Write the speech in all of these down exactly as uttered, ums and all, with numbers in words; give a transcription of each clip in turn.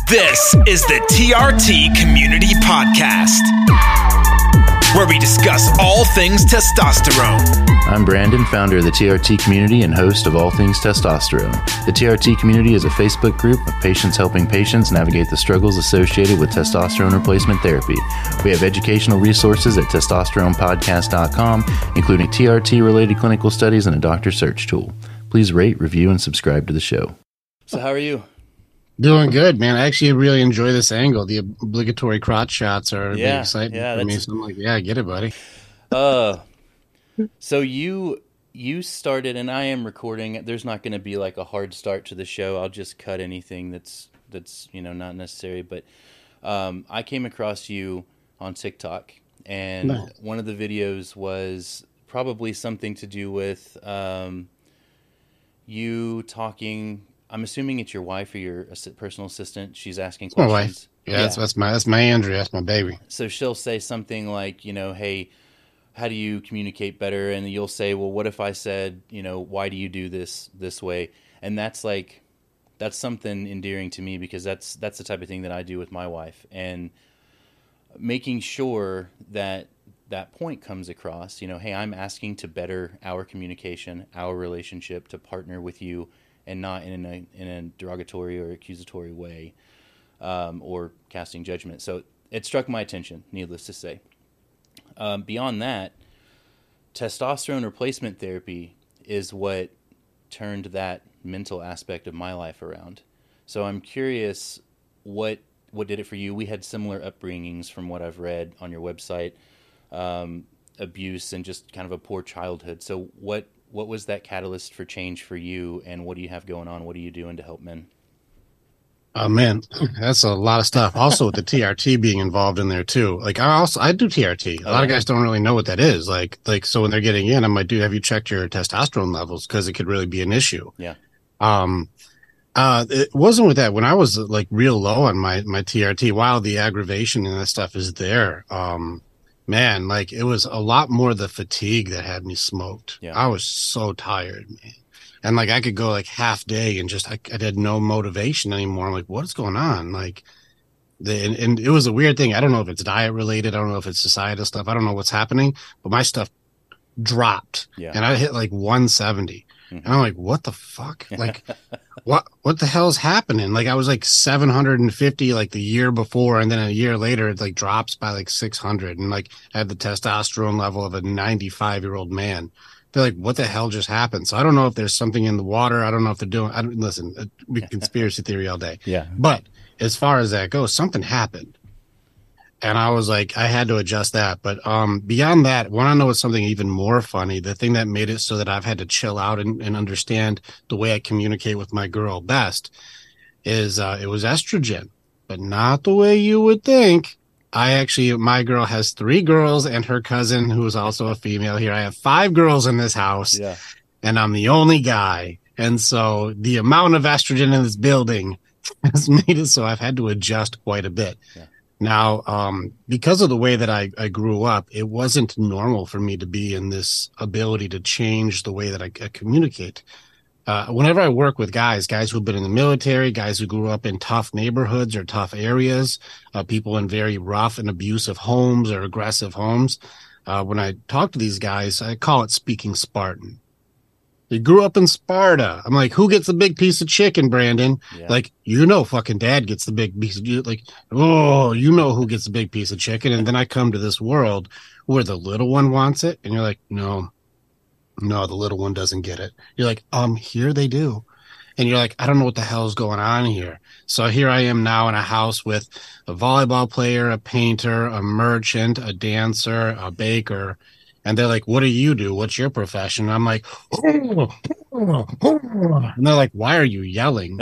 This is the T R T Community Podcast, where we discuss all things testosterone. I'm Brandon, founder of the T R T Community and host of All Things Testosterone. The T R T Community is a Facebook group of patients helping patients navigate the struggles associated with testosterone replacement therapy. We have educational resources at testosterone podcast dot com, including T R T-related clinical studies and a doctor search tool. Please rate, review, and subscribe to the show. So how are you? Doing good, man. I actually really enjoy this angle. The obligatory crotch shots are Yeah, exciting yeah, for me. that's- So I'm like, yeah, I get it, buddy. Uh, so you you started, and I am recording. There's not going to be like a hard start to the show. I'll just cut anything that's that's you know not necessary. But um, I came across you on TikTok, and Nice. one of the videos was probably something to do with um, you talking. I'm assuming it's your wife or your assi- personal assistant. She's asking My questions. wife. Yeah, That's, that's my that's my Andrea. That's my baby. So she'll say something like, you know, hey, how do you communicate better? And you'll say, well, what if I said, you know, why do you do this this way? And that's like, that's something endearing to me because that's that's the type of thing that I do with my wife. And making sure that that point comes across, you know, hey, I'm asking to better our communication, our relationship, to partner with you, and not in a in a derogatory or accusatory way, um, or casting judgment. So it struck my attention, needless to say. Um, beyond that, testosterone replacement therapy is what turned that mental aspect of my life around. So I'm curious, what what did it for you? We had similar upbringings from what I've read on your website, um, abuse and just kind of a poor childhood. So what what was that catalyst for change for you, and what do you have going on? What are you doing to help men? Oh man, that's a lot of stuff. Also with the T R T being involved in there too. Like I also I do T R T. A lot of guys don't really know what that is. Like like so when they're getting in, I'm like, dude, have you checked your testosterone levels? Because it could really be an issue. Yeah. Um uh it wasn't with that. When I was like real low on my my T R T, while the aggravation and that stuff is there, um man, like it was a lot more the fatigue that had me smoked. Yeah. I was so tired, man. And like I could go like half day and just I, I had no motivation anymore. I'm like, what's going on? Like, the and, and it was a weird thing. I don't know if it's diet related. I don't know if it's societal stuff. I don't know what's happening, but my stuff dropped, Yeah. and I hit like one seventy. Mhm. And I'm like, what the fuck? Like, what what the hell's happening? Like I was like seven hundred fifty like the year before, and then a year later it like drops by like six hundred, and like I had the testosterone level of a ninety-five year old man. They're like, what the hell just happened? So I don't know if there's something in the water. I don't know if they're doing. I don't listen. uh, We conspiracy theory all day. Yeah. But as far as that goes, something happened, and I was like, I had to adjust that. But um, beyond that, want to know what's something even more funny? The thing that made it so that I've had to chill out and, and understand the way I communicate with my girl best is uh, it was estrogen, but not the way you would think. I actually, my girl has three girls and her cousin, who is also a female here. I have five girls in this house, Yeah. and I'm the only guy. And so the amount of estrogen in this building has made it so I've had to adjust quite a bit. Yeah. Now, um, because of the way that I, I grew up, it wasn't normal for me to be in this ability to change the way that I, I communicate. Uh, whenever I work with guys, guys who've been in the military, guys who grew up in tough neighborhoods or tough areas, uh, people in very rough and abusive homes or aggressive homes, uh, when I talk to these guys, I call it speaking Spartan. They grew up in Sparta. I'm like, who gets the big piece of chicken, Brandon? Yeah. Like, you know, fucking dad gets the big piece of, you- like, oh, you know who gets the big piece of chicken. And then I come to this world where the little one wants it. And you're like, no, no, the little one doesn't get it. You're like, um, here they do. And you're like, I don't know what the hell's going on here. So here I am now in a house with a volleyball player, a painter, a merchant, a dancer, a baker. And they're like, what do you do? What's your profession? And I'm like, and they're like, why are you yelling?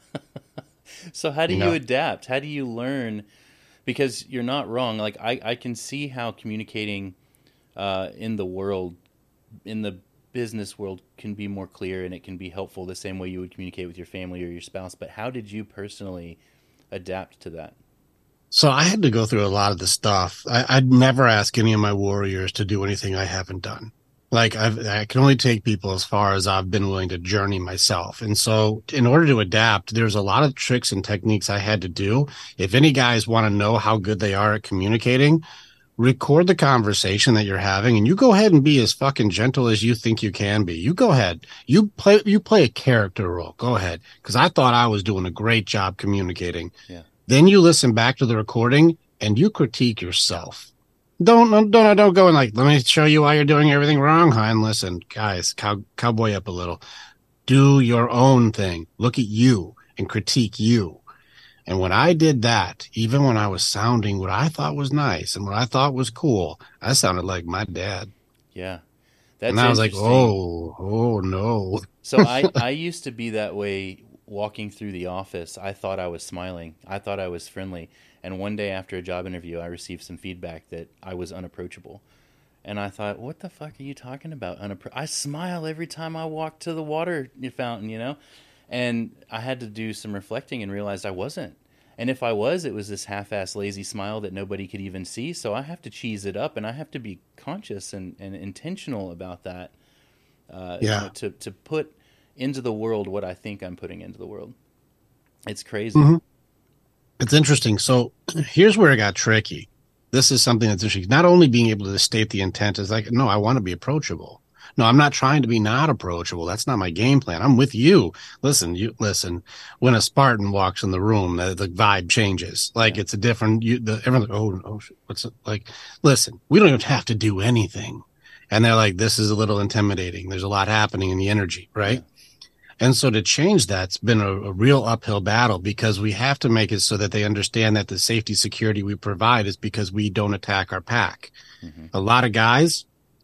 So how do you No. adapt? How do you learn? Because you're not wrong. Like I, I can see how communicating uh, in the world, in the business world, can be more clear and it can be helpful the same way you would communicate with your family or your spouse. But how did you personally adapt to that? So I had to go through a lot of the stuff. I, I'd never ask any of my warriors to do anything I haven't done. Like I've, I can only take people as far as I've been willing to journey myself. And so in order to adapt, there's a lot of tricks and techniques I had to do. If any guys want to know how good they are at communicating, record the conversation that you're having and you go ahead and be as fucking gentle as you think you can be. You go ahead. You play, you play a character role. Go ahead. Cause I thought I was doing a great job communicating. Yeah. Then you listen back to the recording and you critique yourself. Don't, don't, don't, don't go and like, let me show you why you're doing everything wrong, hon. Listen, guys, cow, cowboy up a little. Do your own thing. Look at you and critique you. And when I did that, even when I was sounding what I thought was nice and what I thought was cool, I sounded like my dad. Yeah. That's and I was like, interesting. oh, oh no. So I, I used to be that way walking through the office. I thought I was smiling. I thought I was friendly. And one day after a job interview, I received some feedback that I was unapproachable. And I thought, what the fuck are you talking about? Unappro- I smile every time I walk to the water fountain, you know? And I had to do some reflecting and realized I wasn't. And if I was, it was this half-assed lazy smile that nobody could even see. So I have to cheese it up, and I have to be conscious and, and intentional about that. Uh, Yeah. You know, to, to put into the world what I think I'm putting into the world. It's crazy. Mm-hmm. It's interesting. So here's where it got tricky. This is something that's interesting. Not only being able to state the intent is like, no, I want to be approachable. No, I'm not trying to be not approachable. That's not my game plan. I'm with you. Listen, you listen. When a Spartan walks in the room, the, the vibe changes. Like yeah. It's a different. You, the, everyone's like, oh, oh, what's it? Like? Listen, we don't even have to do anything, and they're like, this is a little intimidating. There's a lot happening in the energy, right? Yeah. And so to change that's been a, a real uphill battle because we have to make it so that they understand that the safety security we provide is because we don't attack our pack. Mm-hmm. A lot of guys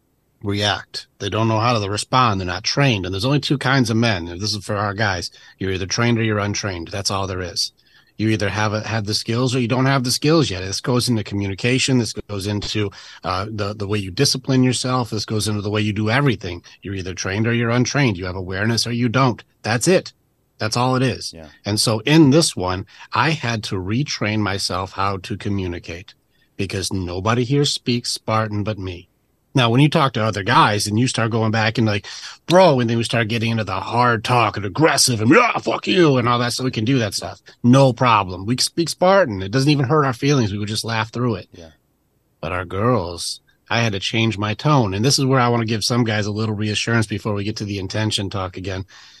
react. They don't know how to respond. They're not trained. And there's only two kinds of men. This is for our guys. You're either trained or you're untrained. That's all there is. You either have a, have the skills or you don't have the skills yet. This goes into communication. This goes into uh, the, the way you discipline yourself. This goes into the way you do everything. You're either trained or you're untrained. You have awareness or you don't. That's it. That's all it is. Yeah. And so in this one, I had to retrain myself how to communicate because nobody here speaks Spartan but me. Now, when you talk to other guys and you start going back and like, bro, and then we start getting into the hard talk and aggressive and yeah, fuck you and all that, so we can do that stuff. No problem. We speak Spartan. It doesn't even hurt our feelings. We would just laugh through it. Yeah. But our girls, I had to change my tone. And this is where I want to give some guys a little reassurance before we get to the intention talk again.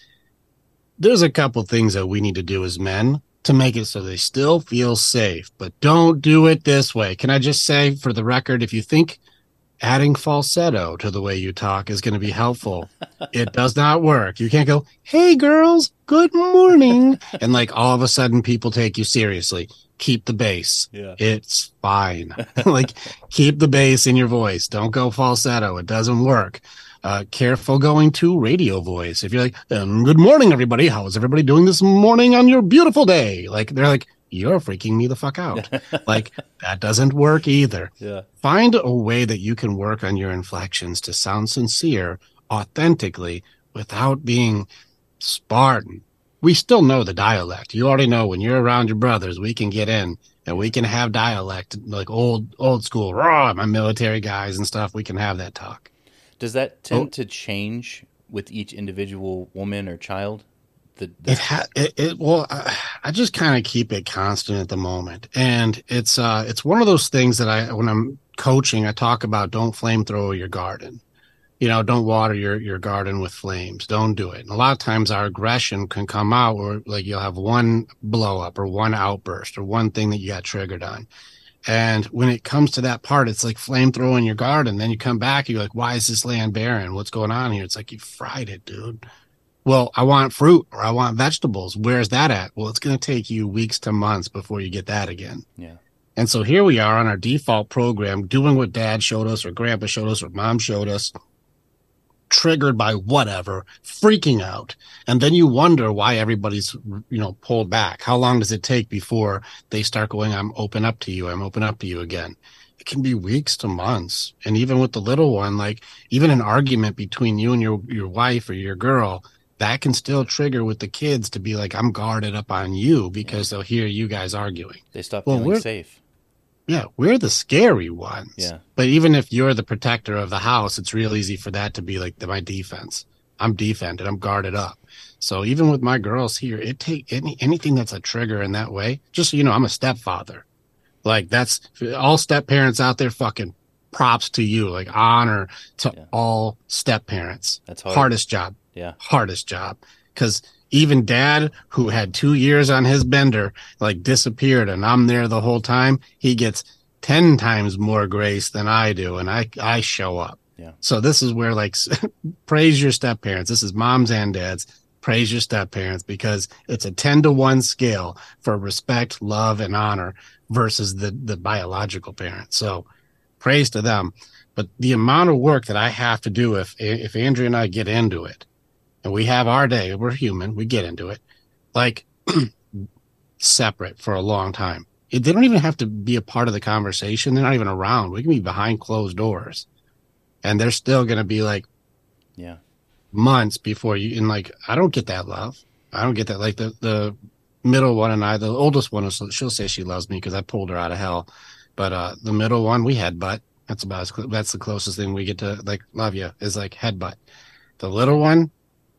There's a couple things that we need to do as men to make it so they still feel safe, but don't do it this way. Can I just say for the record, if you think adding falsetto to the way you talk is going to be helpful, it does not work. You can't go, hey girls, good morning. And like all of a sudden people take you seriously. Keep the bass. Yeah. It's fine. Like keep the bass in your voice. Don't go falsetto. It doesn't work. Uh, careful going to radio voice. If you're like, um, good morning, everybody. How is everybody doing this morning on your beautiful day? Like they're like, you're freaking me the fuck out. Like that doesn't work either. Yeah. Find a way that you can work on your inflections to sound sincere, authentically, without being Spartan. We still know the dialect. You already know when you're around your brothers, we can get in and we can have dialect, like old, old school, raw, my military guys and stuff. We can have that talk. Does that tend oh. to change with each individual woman or child? The, the... It, ha- it, it well, I, I just kind of keep it constant at the moment, and it's uh, it's one of those things that I, when I'm coaching, I talk about don't flamethrower your garden, you know, don't water your your garden with flames, don't do it. And a lot of times our aggression can come out, or like you'll have one blow up or one outburst or one thing that you got triggered on. And when it comes to that part, it's like flamethrowing your garden. Then you come back, you're like, why is this land barren? What's going on here? It's like, you fried it, dude. Well, I want fruit or I want vegetables. Where's that at? Well, it's going to take you weeks to months before you get that again. Yeah. And so here we are on our default program, doing what dad showed us or grandpa showed us or mom showed us, triggered by whatever, freaking out. And then you wonder why everybody's, you know, pulled back. How long does it take before they start going, I'm open up to you. I'm open up to you again. It can be weeks to months. And even with the little one, like even an argument between you and your, your wife or your girl, that can still trigger with the kids to be like, I'm guarded up on you because yeah. they'll hear you guys arguing. They stop well, feeling safe. yeah, we're the scary ones. Yeah. But even if you're the protector of the house, it's real easy for that to be like the, my defense. I'm defended. I'm guarded up. So even with my girls here, it take any anything that's a trigger in that way. Just so you know, I'm a stepfather. Like that's all step parents out there. Fucking props to you. Like honor to Yeah. all step parents. That's hard. Hardest job. Yeah. Hardest job. Because even dad, who had two years on his bender, like disappeared, and I'm there the whole time. He gets ten times more grace than I do, and I I show up. Yeah. So this is where like praise your step parents. This is moms and dads. Praise your step parents because it's a ten to one scale for respect, love, and honor versus the the biological parents. So praise to them. But the amount of work that I have to do if if Andrea and I get into it, and we have our day, we're human, we get into it, like separate for a long time. It, they don't even have to be a part of the conversation. They're not even around. We can be behind closed doors, and they're still going to be like, Yeah. months before you. And like, I don't get that love. I don't get that. Like the the middle one and I, the oldest one, she'll say she loves me because I pulled her out of hell. But uh, the middle one, we headbutt. That's about as cl- that's the closest thing we get to like love you is like headbutt. The little one,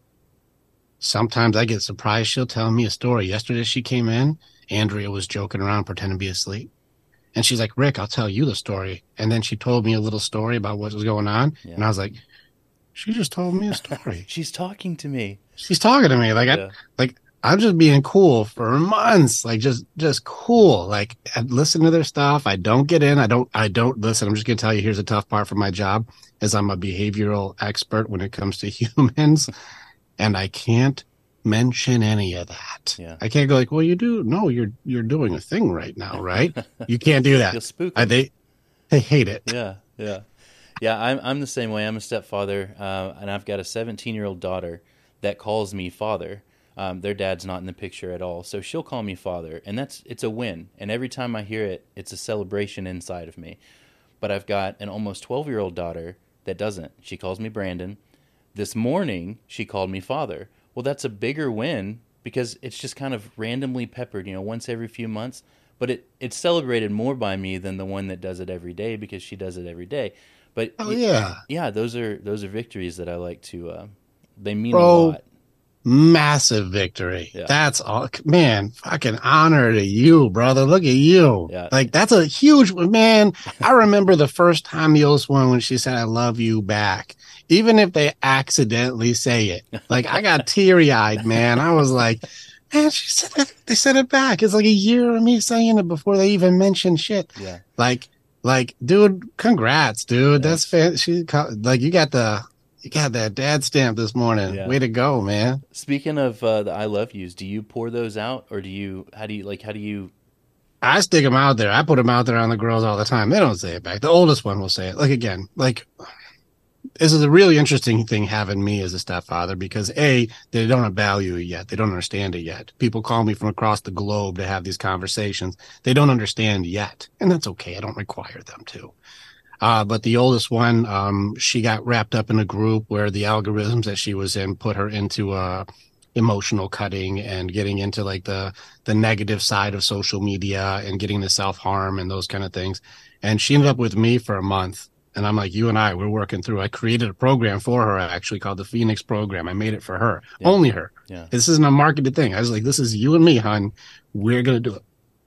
sometimes I get surprised. She'll tell me a story. Yesterday she came in. Andrea was joking around, pretending to be asleep. And she's like, Rick, I'll tell you the story. And then she told me a little story about what was going on. Yeah. And I was like, she just told me a story. She's talking to me. She's talking to me. Like, Yeah. I, like I'm just being cool for months. Like, just, just cool. Like, I listen to their stuff. I don't get in. I don't, I don't listen. I'm just going to tell you, here's a tough part for my job is I'm a behavioral expert when it comes to humans. And I can't mention any of that. Yeah. I can't go like, well, you do. No, you're, you're doing a thing right now, right? You can't do that. You'll spook I, them. they, they hate it. Yeah, yeah, yeah. I'm I'm the same way. I'm a stepfather, uh, and I've got a seventeen year old daughter that calls me father. Um, their dad's not in the picture at all, so she'll call me father, and that's it's a win. And every time I hear it, it's a celebration inside of me. But I've got an almost twelve year old daughter that doesn't. She calls me Brandon. This morning, she called me father. Well, that's a bigger win because it's just kind of randomly peppered, you know, once every few months. But it, it's celebrated more by me than the one that does it every day because she does it every day. But Oh y- yeah. yeah, those are those are victories that I like to. Uh, they mean Bro. a lot. Massive victory. Yeah. That's all, man. Fucking honor to you, brother. Look at you. Yeah. Like that's a huge man. I remember the first time the oldest one when she said, I love you back. Even if they accidentally say it, like I got teary eyed, man. I was like, man, she said it. They said it back. It's like a year of me saying it before they even mentioned shit. Yeah, Like, like, dude, congrats, dude. Yeah. That's fan. She like you got the. You got that dad stamp this morning. Yeah. Way to go, man. speaking of uh, the I love yous, do you pour those out or do you? How do you like? How do you? I stick them out there. I put them out there on the girls all the time. They don't say it back. The oldest one will say it. Like, again, like, this is a really interesting thing having me as a stepfather because, A, they don't value it yet. They don't understand it yet. People call me from across the globe to have these conversations. They don't understand yet. And that's okay. I don't require them to. Uh, but the oldest one, um, she got wrapped up in a group where the algorithms that she was in put her into uh, emotional cutting and getting into like the the negative side of social media and getting the self harm and those kind of things. And she ended up with me for a month. And I'm like, you and I, we're working through. I created a program for her actually called the Phoenix Program. I made it for her, Yeah. only her. Yeah, This isn't a marketed thing. I was like, this is you and me, hon. We're gonna do it.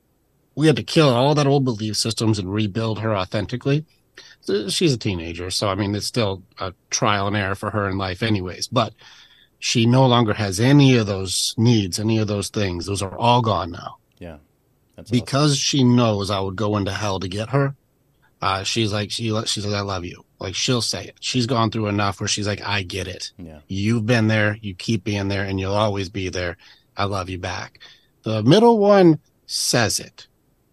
We had to kill all that old belief systems and rebuild her authentically. She's a teenager, so I mean, it's still a trial and error for her in life anyways, but she no longer has any of those needs, any of those things. Those are all gone now. yeah. That's awesome. Because she knows I would go into hell to get her. Uh, she's like, she, she's like, I love you. Like, she'll say it. She's gone through enough where she's like, I get it. Yeah, You've been there. You keep being there and you'll always be there. I love you back. The middle one says it,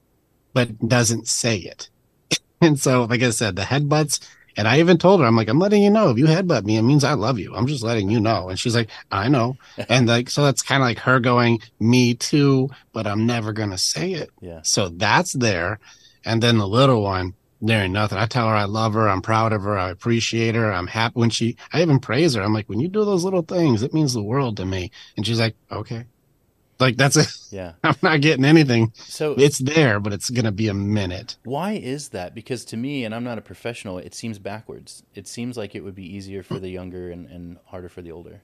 but doesn't say it. And so, like I said, the headbutts, and I even told her, I'm like, I'm letting you know, if you headbutt me, it means I love you. I'm just letting you know. And she's like, I know. And like, so that's kind of like her going, me too, but I'm never going to say it. yeah, So that's there. And then the little one, there ain't nothing. I tell her I love her. I'm proud of her. I appreciate her. I'm happy when she, I even praise her. I'm like, when you do those little things, it means the world to me. And she's like, okay. Like that's it. Yeah. I'm not getting anything. So It's there, but it's going to be a minute. why is that? Because to me, and I'm not a professional, it seems backwards. It seems like it would be easier for the younger and, and harder for the older.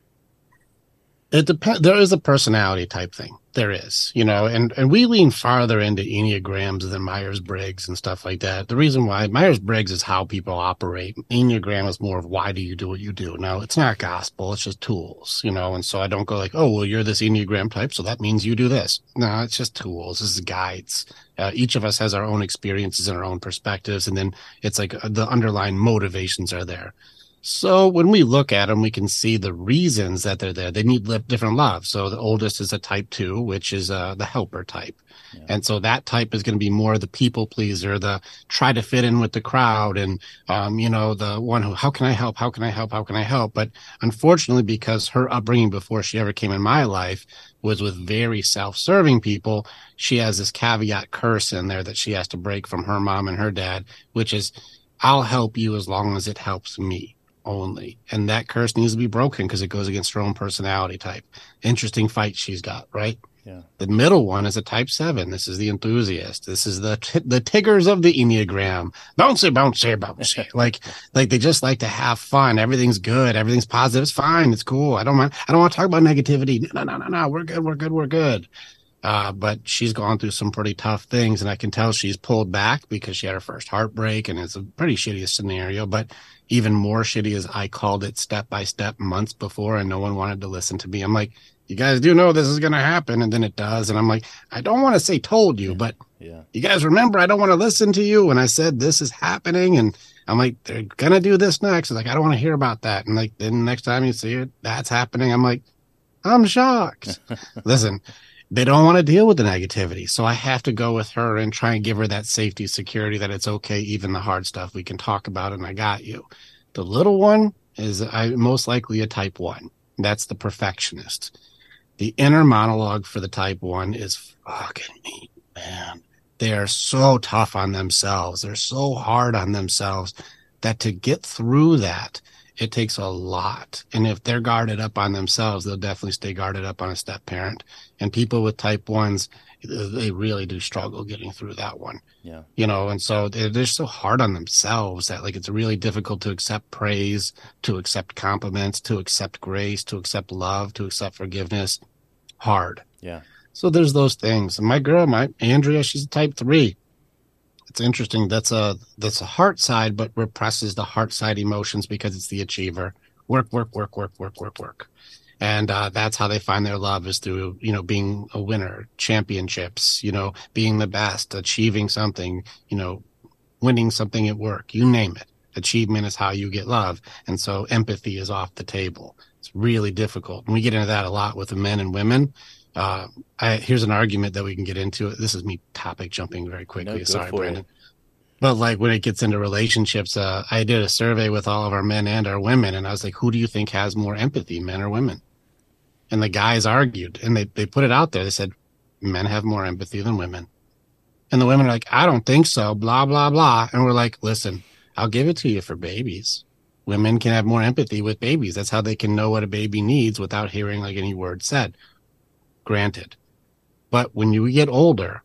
It depends. There is a personality type thing. There is, you know, and, and we lean farther into Enneagrams than Myers-Briggs and stuff like that. The reason why Myers-Briggs is how people operate. Enneagram is more of why do you do what you do? Now, it's not gospel. It's just tools, you know, and so I don't go like, oh, well, you're this Enneagram type, so that means you do this. No, it's just tools. This is guides. Uh, each of us has our own experiences and our own perspectives, and then it's like uh, the underlying motivations are there. So when we look at them, we can see the reasons that they're there. They need different love. So the oldest is a type two, which is uh, the helper type. Yeah. And so that type is going to be more the people pleaser, the try to fit in with the crowd. And, um, you know, the one who, how can I help? How can I help? How can I help? But unfortunately, because her upbringing before she ever came in my life was with very self-serving people, she has this caveat curse in there that she has to break from her mom and her dad, which is, I'll help you as long as it helps me. Only. And that curse needs to be broken because it goes against her own personality type. Interesting fight she's got, right? Yeah. The middle one is a type seven. This is the enthusiast. This is the t- the Tiggers of the Enneagram. Bouncy, bouncy, bouncy. like, like they just like to have fun. Everything's good. Everything's positive. It's fine. It's cool. I don't mind. I don't want to talk about negativity. No, no, no, no. We're good. We're good. We're good. Uh, but she's gone through some pretty tough things, and I can tell she's pulled back because she had her first heartbreak, and it's a pretty shitty scenario. But even more shitty is I called it step by step months before, and no one wanted to listen to me. I'm like, you guys do know this is going to happen, and then it does. And I'm like, I don't want to say told you, but yeah. You guys remember I don't want to listen to you when I said this is happening, and I'm like, they're going to do this next. Like, I don't want to hear about that. And like, then next time you see it, that's happening. I'm like, I'm shocked. Listen. They don't want to deal with the negativity. So I have to go with her and try and give her that safety, security that it's okay. Even the hard stuff we can talk about. And I got you. The little one is I, most likely a type one. That's the perfectionist. The inner monologue for the type one is fucking me, man. They are so tough on themselves. They're so hard on themselves that to get through that, it takes a lot. And if they're guarded up on themselves, they'll definitely stay guarded up on a step parent. And people with type ones, they really do struggle getting through that one. Yeah. You know, and so they're, they're so hard on themselves that like it's really difficult to accept praise, to accept compliments, to accept grace, to accept love, to accept forgiveness. Hard. Yeah. So there's those things. And my girl, my Andrea, she's a type three. It's interesting. That's a that's a heart side, but represses the heart side emotions because it's the achiever. Work, work, work, work, work, work, work. And uh, that's how they find their love is through, you know, being a winner, championships, you know, being the best, achieving something, you know, winning something at work, you name it. Achievement is how you get love. And so empathy is off the table. It's really difficult. And we get into that a lot with the men and women. Uh, I, here's an argument that we can get into. This is me topic jumping very quickly. No, Sorry, Brandon. It. But like when it gets into relationships, uh, I did a survey with all of our men and our women, and I was like, who do you think has more empathy, men or women? And the guys argued, and they, they put it out there. They said, men have more empathy than women. And the women are like, I don't think so, blah, blah, blah. And we're like, listen, I'll give it to you for babies. Women can have more empathy with babies. That's how they can know what a baby needs without hearing like any word said. Granted. But when you get older,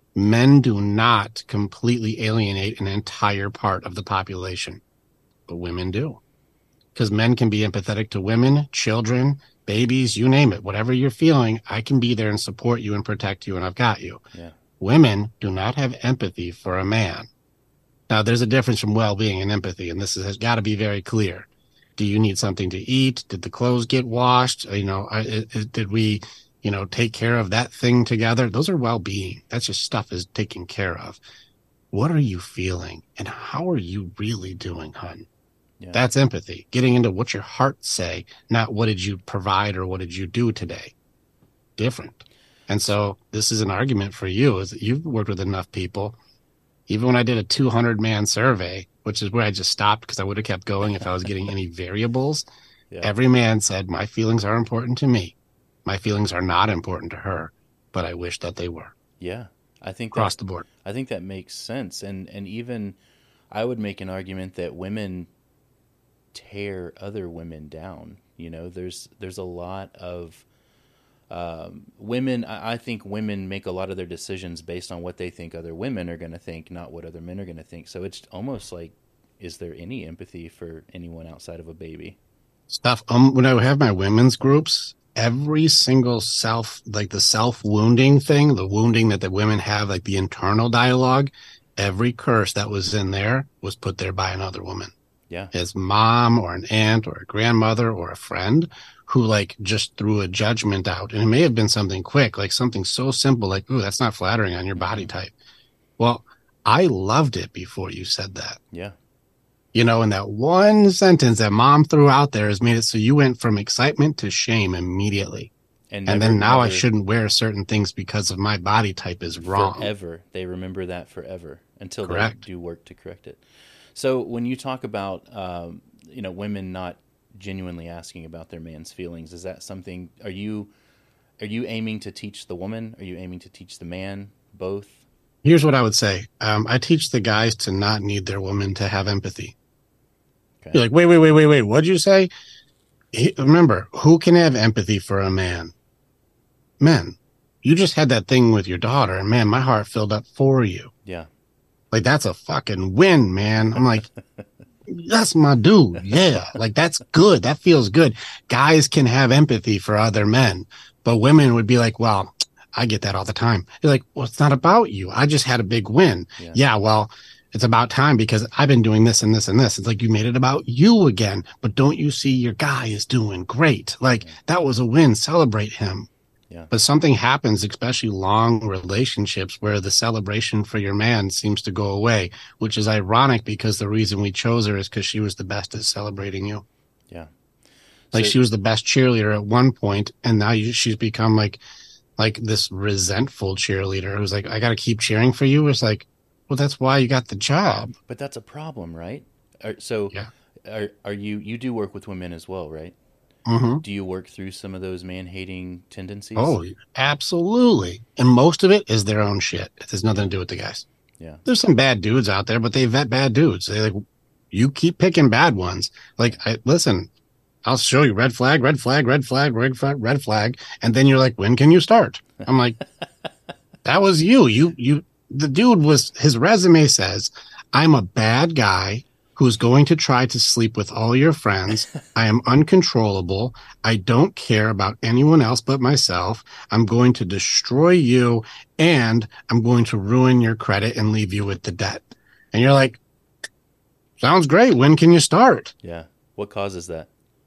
men do not completely alienate an entire part of the population, but women do. Because men can be empathetic to women, children, babies, you name it. Whatever you're feeling, I can be there and support you and protect you, and I've got you. Yeah. Women do not have empathy for a man. Now, there's a difference from well-being and empathy, and this has got to be very clear. Do you need something to eat? Did the clothes get washed? You know, I, I, did we... you know, take care of that thing together. Those are well-being. That's just stuff is taken care of. What are you feeling? And how are you really doing, hun? Yeah. That's empathy. Getting into what your heart say, not what did you provide or what did you do today. Different. And so this is an argument for you is that you've worked with enough people. Even when I did a two hundred man survey, which is where I just stopped because I would have kept going if I was getting any variables. Yeah. Every man said, my feelings are important to me. My feelings are not important to her, but I wish that they were. Yeah, I think across that, the board. I think that makes sense, and and even I would make an argument that women tear other women down. You know, there's there's a lot of um, women, I, I think women make a lot of their decisions based on what they think other women are going to think, not what other men are going to think. So it's almost like, is there any empathy for anyone outside of a baby? Stuff. Um, when I have my women's groups, every single self, like the self wounding thing, the wounding that the women have, like the internal dialogue, every curse that was in there was put there by another woman. Yeah. His mom or an aunt or a grandmother or a friend who like just threw a judgment out. And it may have been something quick, like something so simple, like, ooh, that's not flattering on your body type. Well, I loved it before you said that. Yeah. You know, and that one sentence that mom threw out there has made it so you went from excitement to shame immediately. And, and never, then now never, I shouldn't wear certain things because of my body type is wrong. Forever. They remember that forever until Correct. They do work to correct it. So when you talk about, um, you know, women not genuinely asking about their man's feelings, is that something, are you, are you aiming to teach the woman? Are you aiming to teach the man? Both? Here's what I would say. Um, I teach the guys to not need their woman to have empathy. Okay. You're like, wait, wait, wait, wait, wait. What'd you say? He, remember, who can have empathy for a man? Men. You just had that thing with your daughter, and man, my heart filled up for you. Yeah. Like, that's a fucking win, man. I'm like, that's my dude. Yeah. Like, that's good. That feels good. Guys can have empathy for other men, but women would be like, well, I get that all the time. You're like, well, it's not about you. I just had a big win. Yeah. yeah well, it's about time because I've been doing this and this and this. It's like you made it about you again, but don't you see your guy is doing great? Like, yeah. that was a win. Celebrate him. Yeah. But something happens, especially long relationships, where the celebration for your man seems to go away, which is ironic because the reason we chose her is because she was the best at celebrating you. Yeah. Like So- she was the best cheerleader at one point, and now you, she's become like, like this resentful cheerleader who's like, I got to keep cheering for you. It's like, well, that's why you got the job. But that's a problem, right? Are, so yeah. are, are you, you do work with women as well, right? Mm-hmm. Do you work through some of those man-hating tendencies? Oh, absolutely. And most of it is their own shit. It has nothing to do with the guys. Yeah. There's some bad dudes out there, but they vet bad dudes. They like, you keep picking bad ones. Like, I listen, I'll show you red flag, red flag, red flag, red flag, red flag. And then you're like, when can you start? I'm like, that was you. You, you, the dude was, his resume says, I'm a bad guy who's going to try to sleep with all your friends. I am uncontrollable. I don't care about anyone else but myself. I'm going to destroy you, and I'm going to ruin your credit and leave you with the debt. And you're like, sounds great. When can you start? Yeah. What causes that?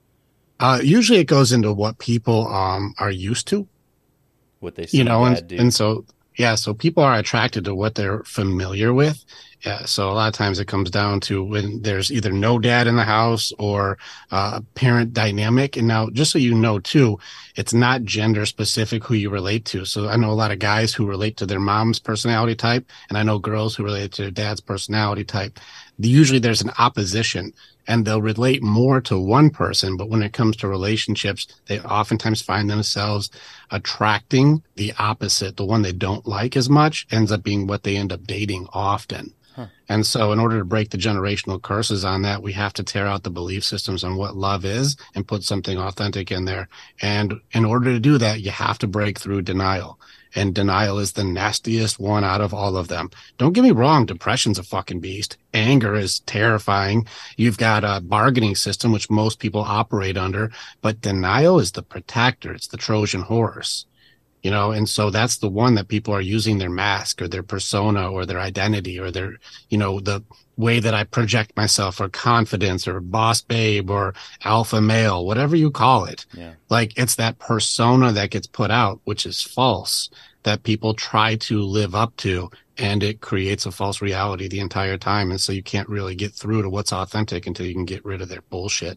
Uh, usually it goes into what people um, are used to. What they see you know, dad and, do. and so, yeah, so people are attracted to what they're familiar with. Yeah, so a lot of times it comes down to when there's either no dad in the house or uh, a parent dynamic. And now, just so you know, too, it's not gender specific who you relate to. So I know a lot of guys who relate to their mom's personality type, and I know girls who relate to their dad's personality type. Usually there's an opposition, and they'll relate more to one person. But when it comes to relationships, they oftentimes find themselves attracting the opposite. The one they don't like as much ends up being what they end up dating often. Huh. And so in order to break the generational curses on that, we have to tear out the belief systems on what love is and put something authentic in there. And in order to do that, you have to break through denial. And denial is the nastiest one out of all of them. Don't get me wrong. Depression's a fucking beast. Anger is terrifying. You've got a bargaining system, which most people operate under, but denial is the protector. It's the Trojan horse. You know, and so that's the one that people are using their mask or their persona or their identity or their, you know, the way that I project myself or confidence or boss babe or alpha male, whatever you call it. Yeah. Like it's that persona that gets put out, which is false, that people try to live up to, and it creates a false reality the entire time. And so you can't really get through to what's authentic until you can get rid of their bullshit.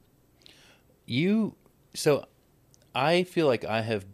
You, so I feel like I have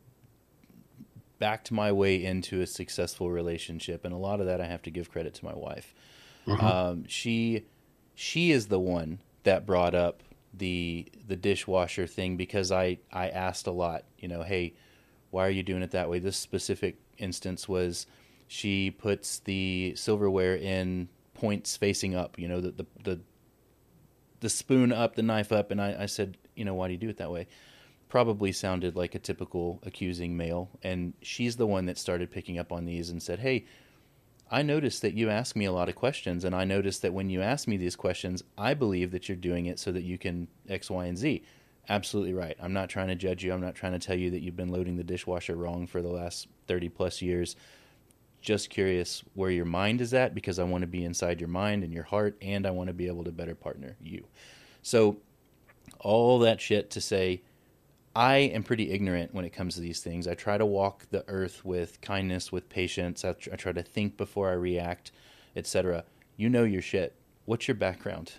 backed my way into a successful relationship, and a lot of that I have to give credit to my wife. Uh-huh. Um, she she is the one that brought up the the dishwasher thing because I, I asked a lot, you know, hey, why are you doing it that way? This specific instance was she puts the silverware in points facing up, you know, the the the, the spoon up, the knife up, and I, I said, you know, why do you do it that way? probably sounded like a typical accusing male. And she's the one that started picking up on these and said, hey, I noticed that you ask me a lot of questions, and I noticed that when you ask me these questions, I believe that you're doing it so that you can X, Y, and Z. Absolutely right. I'm not trying to judge you. I'm not trying to tell you that you've been loading the dishwasher wrong for the last thirty plus years. Just curious where your mind is at, because I want to be inside your mind and your heart, and I want to be able to better partner you. So all that shit to say, I am pretty ignorant when it comes to these things. I try to walk the earth with kindness, with patience. I, tr- I try to think before I react, et cetera. You know your shit. What's your background?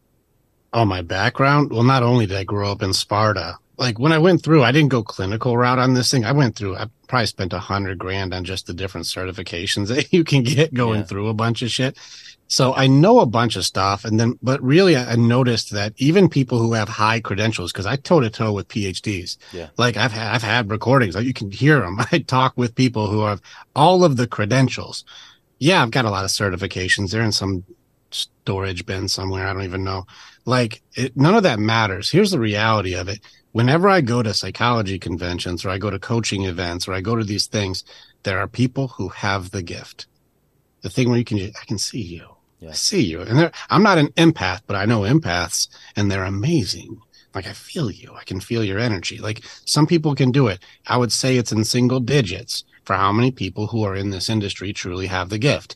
Oh, my background? Well, not only did I grow up in Sparta, like when I went through, I didn't go clinical route on this thing. I went through, I probably spent a hundred grand on just the different certifications that you can get going Yeah. through a bunch of shit. So I know a bunch of stuff. And then, but really I noticed that even people who have high credentials, cause I toe to toe with P H Ds, Yeah. like I've had, I've had recordings, like you can hear them. I talk with people who have all of the credentials. Yeah. I've got a lot of certifications. They're in some storage bin somewhere. I don't even know. Like it, none of that matters. Here's the reality of it. Whenever I go to psychology conventions or I go to coaching events or I go to these things, there are people who have the gift. The thing where you can, I can see you. Yeah. I see you. And I'm not an empath, but I know empaths and they're amazing. Like I feel you. I can feel your energy. Like some people can do it. I would say it's in single digits for how many people who are in this industry truly have the gift.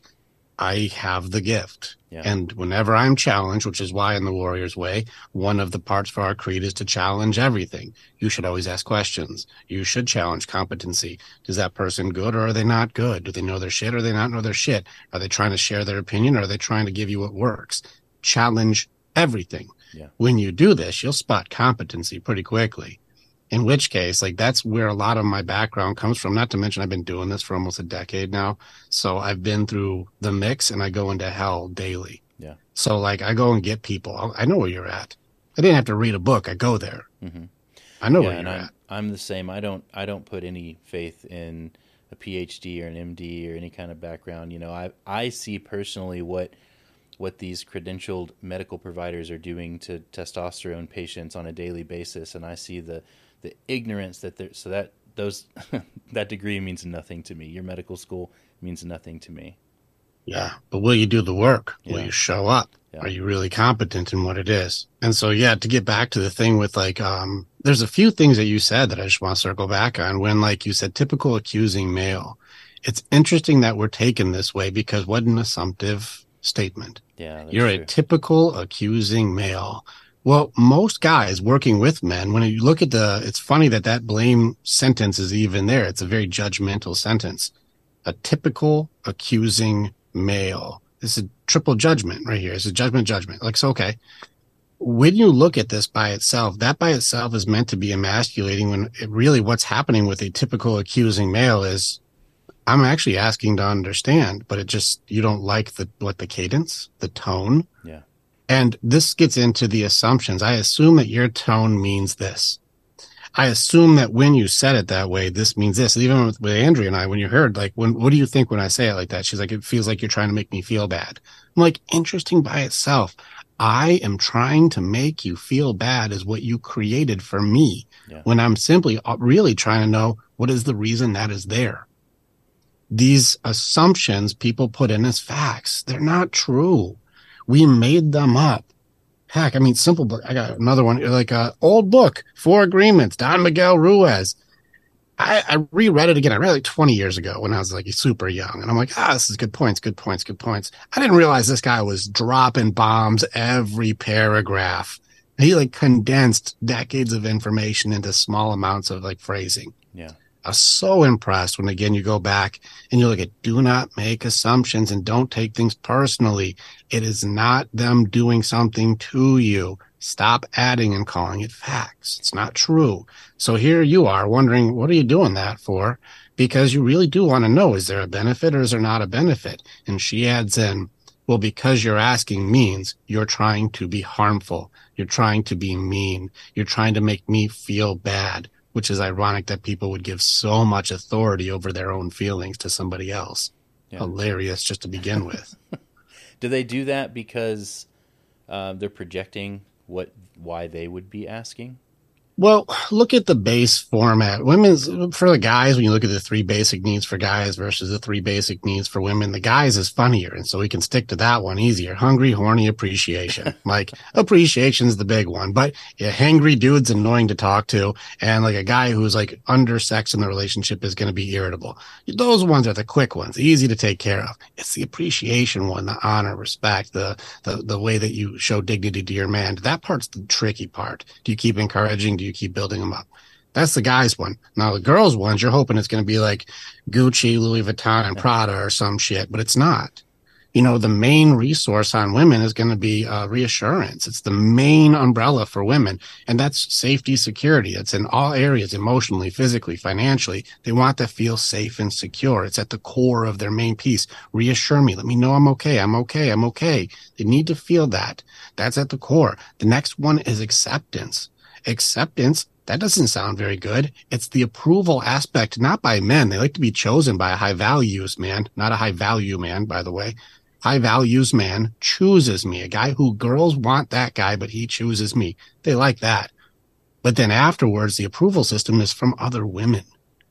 I have the gift. Yeah. And whenever I'm challenged, which is why in the Warrior's Way, one of the parts for our creed is to challenge everything. You should always ask questions. You should challenge competency. Is that person good or are they not good? Do they know their shit or do they not know their shit? Are they trying to share their opinion or are they trying to give you what works? Challenge everything. Yeah. When you do this, you'll spot competency pretty quickly. In which case, like that's where a lot of my background comes from. Not to mention I've been doing this for almost a decade now. So I've been through the mix and I go into hell daily. Yeah. So like I go and get people. I know where you're at. I didn't have to read a book. I go there. Mm-hmm. I know yeah, where and you're I'm, at. I'm the same. I don't I don't put any faith in a P H D or an M D or any kind of background. You know, I I see personally what what these credentialed medical providers are doing to testosterone patients on a daily basis, and I see the the ignorance that they're so that those that degree means nothing to me. Your medical school means nothing to me. Yeah. But will you do the work? Yeah. Will you show up? Yeah. Are you really competent in what it is? And so, yeah, to get back to the thing with like, um, there's a few things that you said that I just want to circle back on when, like you said, typical accusing male. It's interesting that we're taken this way because what an assumptive statement. Yeah, that's You're true. a typical accusing male. Well, most guys working with men, when you look at the, it's funny that that blame sentence is even there. It's a very judgmental sentence. A typical accusing male. This is a triple judgment right here. It's a judgment, judgment. Like, so, okay. When you look at this by itself, that by itself is meant to be emasculating when it really what's happening with a typical accusing male is I'm actually asking to understand, but it just, you don't like the, what the cadence, the tone. Yeah. And this gets into the assumptions. I assume that your tone means this. I assume that when you said it that way, this means this. Even with, with Andrea and I, when you heard, like, when, what do you think when I say it like that? She's like, it feels like you're trying to make me feel bad. I'm like, interesting by itself. I am trying to make you feel bad is what you created for me. Yeah. When I'm simply really trying to know what is the reason that is there. These assumptions people put in as facts, they're not true. We made them up. Heck, I mean, simple book. I got another one, like a old book, Four Agreements, Don Miguel Ruiz. I, I reread it again. I read it like twenty years ago when I was like super young. And I'm like, ah, this is good points, good points, good points. I didn't realize this guy was dropping bombs every paragraph. He like condensed decades of information into small amounts of like phrasing. Yeah. I was so impressed when, again, you go back and you look at do not make assumptions and don't take things personally. It is not them doing something to you. Stop adding and calling it facts. It's not true. So here you are wondering, what are you doing that for? Because you really do want to know, is there a benefit or is there not a benefit? And she adds in, well, because you're asking means you're trying to be harmful. You're trying to be mean. You're trying to make me feel bad. Which is ironic that people would give so much authority over their own feelings to somebody else. Yeah. Hilarious just to begin with. Do they do that because uh, they're projecting what why they would be asking? Well, look at the base format. Women's for the guys, when you look at the three basic needs for guys versus the three basic needs for women, the guys is funnier. And so we can stick to that one easier. Hungry, horny, appreciation. Like appreciation's the big one, but yeah, hangry dude's annoying to talk to. And like a guy who's like undersexed in the relationship is going to be irritable. Those ones are the quick ones, easy to take care of. It's the appreciation one, the honor, respect, the, the, the way that you show dignity to your man. That part's the tricky part. Do you keep encouraging? Do you keep building them up? That's the guy's one. Now the girls' ones, you're hoping it's going to be like Gucci, Louis Vuitton, and Prada or some shit, but it's not. You know, the main resource on women is going to be uh, reassurance. It's the main umbrella for women, and that's safety, security. It's in all areas, emotionally, physically, financially. They want to feel safe and secure. It's at the core of their main piece. Reassure me. Let me know I'm okay. I'm okay. I'm okay. They need to feel that. That's at the core. The next one is acceptance. Acceptance, that doesn't sound very good. It's the approval aspect, not by men. They like to be chosen by a high values man, not a high value man, by the way. High values man chooses me, a guy who girls want that guy, but he chooses me. They like that. But then afterwards, the approval system is from other women.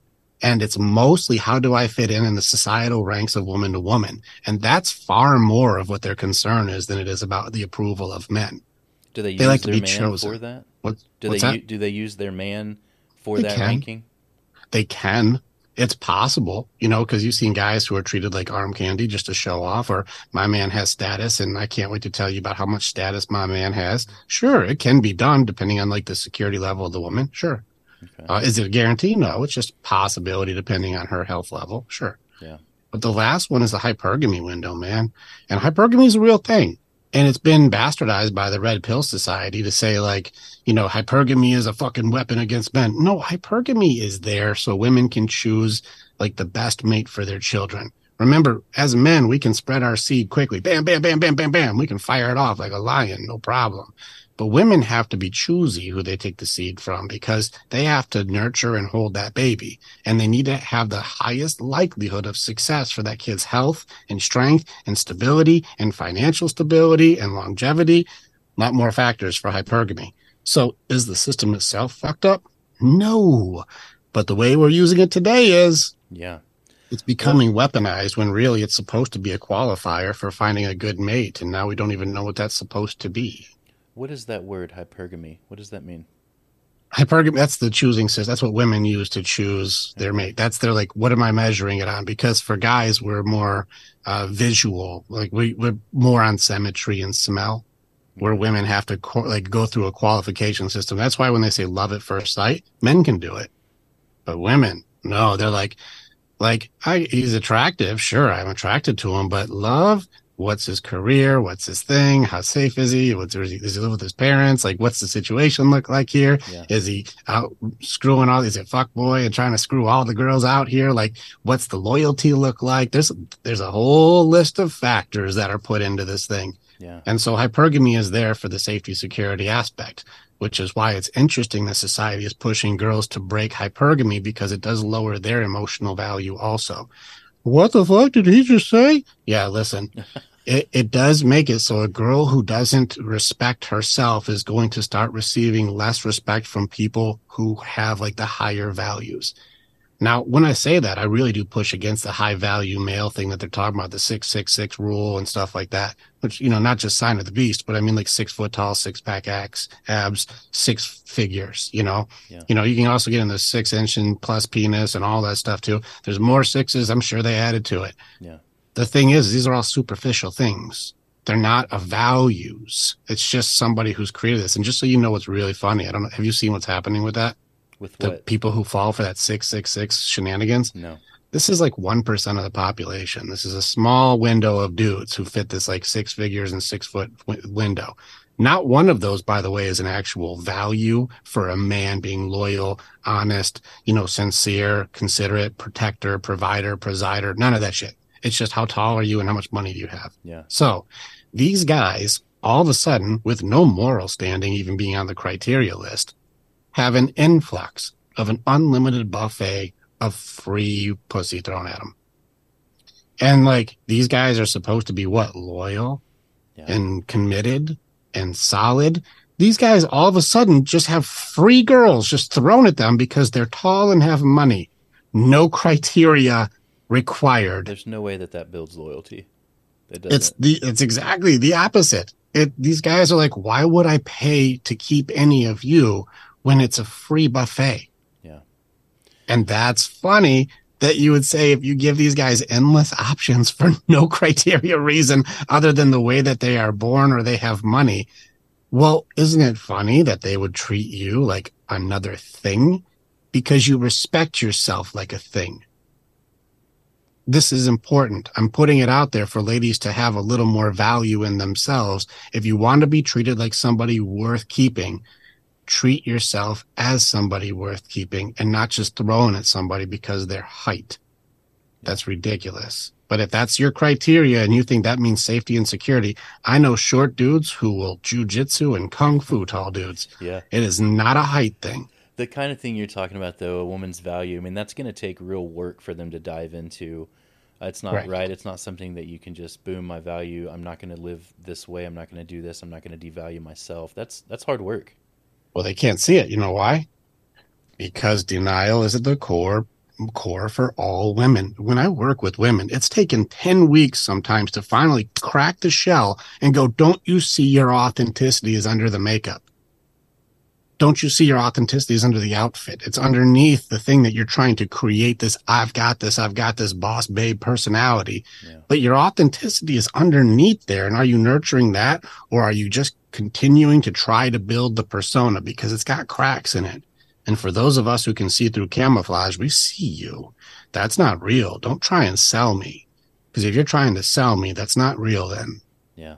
And it's mostly how do I fit in in the societal ranks of woman to woman. And that's far more of what their concern is than it is about the approval of men. Do they use they like their to be man chosen. for that? What, do what's they that? u- do they use their man for They that can. ranking? They can. It's possible, you know, because you've seen guys who are treated like arm candy just to show off, or my man has status, and I can't wait to tell you about how much status my man has. Sure, it can be done depending on like the security level of the woman. Sure. Okay. Uh, is it a guarantee? No, it's just possibility depending on her health level. Sure. Yeah. But the last one is the hypergamy window, man. And hypergamy is a real thing. And it's been bastardized by the Red Pill Society to say, like, you know, hypergamy is a fucking weapon against men. No, hypergamy is there so women can choose, like, the best mate for their children. Remember, as men, we can spread our seed quickly. Bam, bam, bam, bam, bam, bam. We can fire it off like a lion, no problem. But women have to be choosy who they take the seed from because they have to nurture and hold that baby. And they need to have the highest likelihood of success for that kid's health and strength and stability and financial stability and longevity. A lot more factors for hypergamy. So is the system itself fucked up? No. But the way we're using it today is Yeah. it's becoming weaponized when really it's supposed to be a qualifier for finding a good mate. And now we don't even know what that's supposed to be. What is that word, hypergamy? What does that mean? Hypergamy, that's the choosing system. That's what women use to choose their mate. That's their, like, what am I measuring it on? Because for guys, we're more uh, visual. Like, we, we're more on symmetry and smell, where women have to, like, go through a qualification system. That's why when they say love at first sight, men can do it. But women, no, they're like, like, I, he's attractive. Sure, I'm attracted to him, but love? What's his career? What's his thing? How safe is he? What's, does he live with his parents? Like, what's the situation look like here? Yeah. Is he out screwing all? Is it fuck boy and trying to screw all the girls out here? Like, what's the loyalty look like? There's there's a whole list of factors that are put into this thing. Yeah. And so hypergamy is there for the safety security aspect, which is why it's interesting that society is pushing girls to break hypergamy because it does lower their emotional value also. What the fuck did he just say? Yeah, listen. It, it does make it so a girl who doesn't respect herself is going to start receiving less respect from people who have like the higher values. Now, when I say that, I really do push against the high value male thing that they're talking about, the six six six rule and stuff like that, which, you know, not just sign of the beast, but I mean like six foot tall, six pack abs, abs, six figures, you know, Yeah. you know, you can also get in the six inch and plus penis and all that stuff too. There's more sixes. I'm sure they added to it. Yeah. The thing is, these are all superficial things. They're not of values. It's just somebody who's created this. And just so you know what's really funny, I don't know, have you seen what's happening with that? With The what? people who fall for that six six six shenanigans? No. This is like one percent of the population. This is a small window of dudes who fit this like six figures and six foot w- window. Not one of those, by the way, is an actual value for a man being loyal, honest, you know, sincere, considerate, protector, provider, presider, none of that shit. It's just how tall are you and how much money do you have? Yeah. So these guys, all of a sudden, with no moral standing, even being on the criteria list, have an influx of an unlimited buffet of free pussy thrown at them. And like, these guys are supposed to be what? Loyal Yeah. and committed and solid. These guys all of a sudden just have free girls just thrown at them because they're tall and have money. No criteria required. There's no way that that builds loyalty. It It's the it's exactly the opposite. It these guys are like, why would I pay to keep any of you when it's a free buffet? Yeah. And that's funny that you would say if you give these guys endless options for no criteria reason other than the way that they are born or they have money. Well, isn't it funny that they would treat you like another thing because you respect yourself like a thing? This is important. I'm putting it out there for ladies to have a little more value in themselves. If you want to be treated like somebody worth keeping, treat yourself as somebody worth keeping and not just thrown at somebody because of their height. That's ridiculous. But if that's your criteria and you think that means safety and security, I know short dudes who will jujitsu and kung fu tall dudes. Yeah. It is not a height thing. The kind of thing you're talking about, though, a woman's value, I mean, that's going to take real work for them to dive into. Uh, it's not right. right. It's not something that you can just, boom, my value. I'm not going to live this way. I'm not going to do this. I'm not going to devalue myself. That's that's hard work. Well, they can't see it. You know why? Because denial is at the core core for all women. When I work with women, it's taken ten weeks sometimes to finally crack the shell and go, don't you see your authenticity is under the makeup? Don't you see your authenticity is under the outfit? It's underneath the thing that you're trying to create this, I've got this, I've got this boss babe personality. Yeah. But your authenticity is underneath there. And are you nurturing that? Or are you just continuing to try to build the persona because it's got cracks in it? And for those of us who can see through camouflage, we see you. That's not real. Don't try and sell me. Because if you're trying to sell me, that's not real then. Yeah.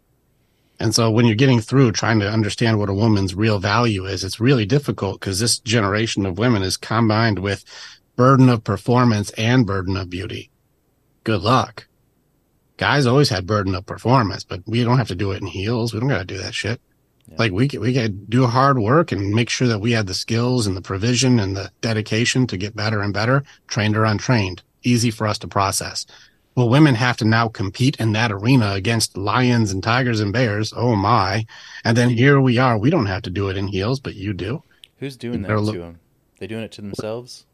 And so when you're getting through trying to understand what a woman's real value is, it's really difficult because this generation of women is combined with burden of performance and burden of beauty. Good luck. Guys always had burden of performance, but we don't have to do it in heels. We don't got to do that shit. Yeah. Like we we got to do hard work and make sure that we had the skills and the provision and the dedication to get better and better, trained or untrained. Easy for us to process. Well, women have to now compete in that arena against lions and tigers and bears. Oh my. And then here we are. We don't have to do it in heels, but you do. Who's doing that to them? They doing it to themselves?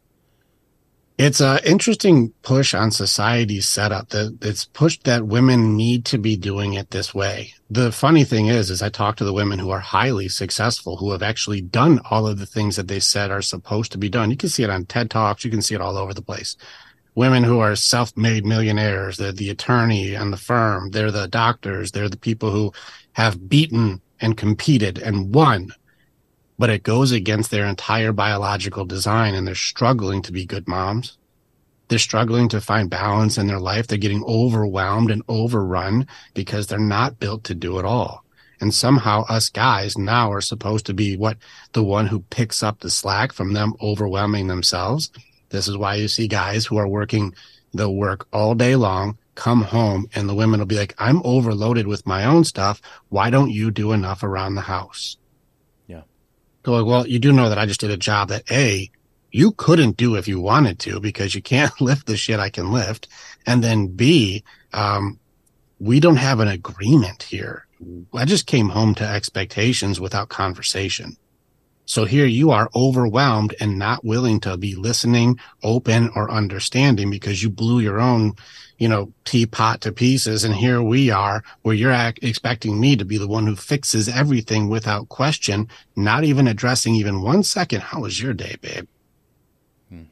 It's an interesting push on society's setup that it's pushed that women need to be doing it this way. The funny thing is, is I talk to the women who are highly successful, who have actually done all of the things that they said are supposed to be done. You can see it on TED Talks. You can see it all over the place. Women who are self-made millionaires, they're the attorney and the firm. They're the doctors. They're the people who have beaten and competed and won. But it goes against their entire biological design, and they're struggling to be good moms. They're struggling to find balance in their life. They're getting overwhelmed and overrun because they're not built to do it all. And somehow us guys now are supposed to be what the one who picks up the slack from them overwhelming themselves. This is why you see guys who are working, they'll work all day long, come home, and the women will be like, I'm overloaded with my own stuff. Why don't you do enough around the house? Yeah. Go, well, you do know that I just did a job that A, you couldn't do if you wanted to because you can't lift the shit I can lift. And then B, um, we don't have an agreement here. I just came home to expectations without conversation. So here you are overwhelmed and not willing to be listening, open, or understanding because you blew your own, you know, teapot to pieces. And here we are where you're ac- expecting me to be the one who fixes everything without question, not even addressing even one second. How was your day, babe? Hmm.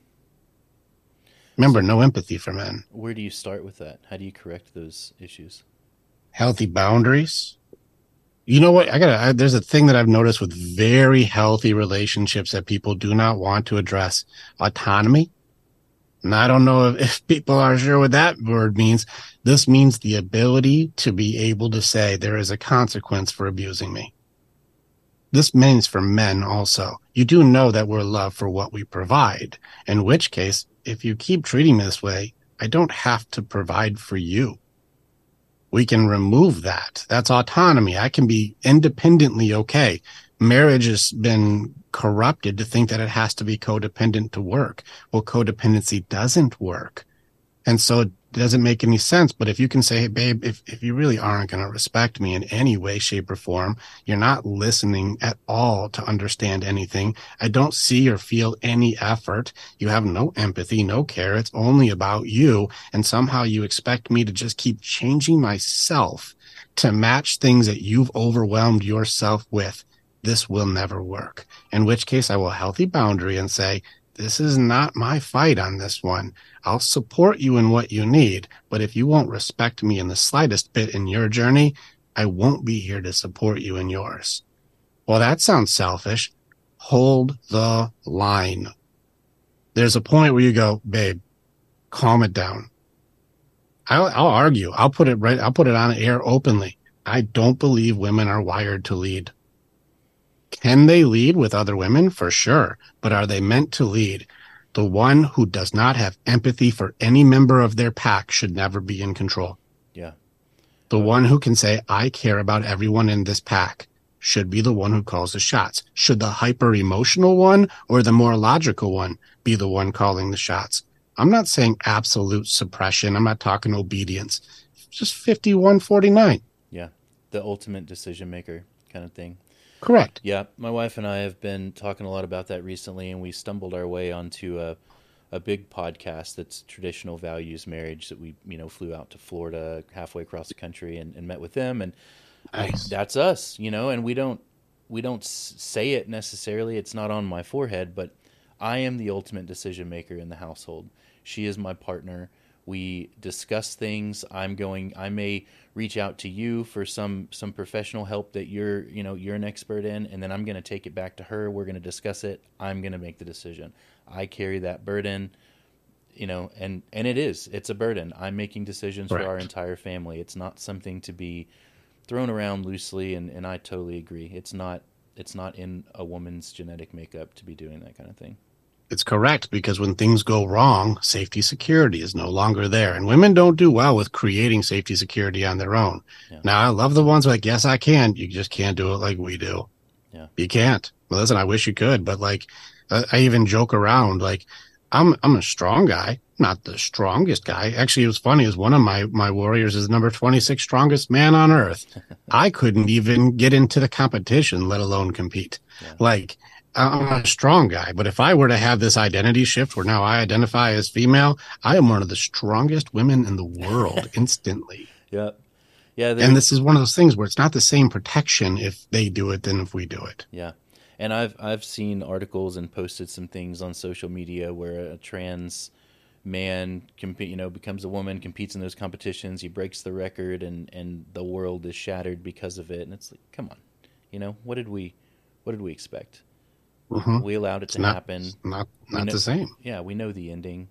Remember, no empathy for men. Where do you start with that? How do you correct those issues? Healthy boundaries. You know what? I gotta, there's a thing that I've noticed with very healthy relationships that people do not want to address: autonomy. And I don't know if, if people are sure what that word means. This means the ability to be able to say there is a consequence for abusing me. This means for men also. You do know that we're loved for what we provide, in which case, if you keep treating me this way, I don't have to provide for you. We can remove that. That's autonomy. I can be independently okay. Marriage has been corrupted to think that it has to be codependent to work. Well, codependency doesn't work. And so doesn't make any sense. But if you can say, hey, babe, if, if you really aren't going to respect me in any way, shape, or form, you're not listening at all to understand anything. I don't see or feel any effort. You have no empathy, no care. It's only about you. And somehow you expect me to just keep changing myself to match things that you've overwhelmed yourself with. This will never work. In which case I will healthy boundary and say, this is not my fight on this one. I'll support you in what you need, but if you won't respect me in the slightest bit in your journey, I won't be here to support you in yours. Well, that sounds selfish. Hold the line. There's a point where you go, babe, calm it down. I'll, I'll argue. I'll put it right. I'll put it on air openly. I don't believe women are wired to lead. Can they lead with other women? For sure. But are they meant to lead? The one who does not have empathy for any member of their pack should never be in control. Yeah. The one who can say, I care about everyone in this pack should be the one who calls the shots. Should the hyper emotional one or the more logical one be the one calling the shots? I'm not saying absolute suppression. I'm not talking obedience. Just fifty-one forty-nine. Yeah. The ultimate decision maker kind of thing. Correct. Yeah, my wife and I have been talking a lot about that recently, and we stumbled our way onto a a big podcast that's traditional values marriage that we, you know, flew out to Florida halfway across the country and, and met with them, and nice. That's us, you know, and we don't we don't say it necessarily. It's not on my forehead, but I am the ultimate decision maker in the household. She is my partner. We discuss things. I'm going, I may reach out to you for some, some professional help that you're, you know, you're an expert in, and then I'm going to take it back to her. We're going to discuss it. I'm going to make the decision. I carry that burden, you know, and, and it is, it's a burden. I'm making decisions Correct. For our entire family. It's not something to be thrown around loosely. And, and I totally agree. It's not, it's not in a woman's genetic makeup to be doing that kind of thing. It's correct, because when things go wrong, safety security is no longer there. And women don't do well with creating safety security on their own. Yeah. Now, I love the ones like, yes, I can. You just can't do it like we do. Yeah. You can't. Well, listen, I wish you could, but like, I, I even joke around, like, I'm, I'm a strong guy, not the strongest guy. Actually, it was funny, is one of my, my warriors is number twenty-six strongest man on earth. I couldn't even get into the competition, let alone compete. Yeah. Like, I'm a strong guy, but if I were to have this identity shift where now I identify as female, I am one of the strongest women in the world instantly. Yeah. Yeah. And this is one of those things where it's not the same protection if they do it than if we do it. Yeah. And I've, I've seen articles and posted some things on social media where a trans man compete, you know, becomes a woman, competes in those competitions. He breaks the record and, and the world is shattered because of it. And it's like, come on, you know, what did we, what did we expect? Mm-hmm. We allowed it it's to not, happen. Not not know, the same. Yeah, we know the ending.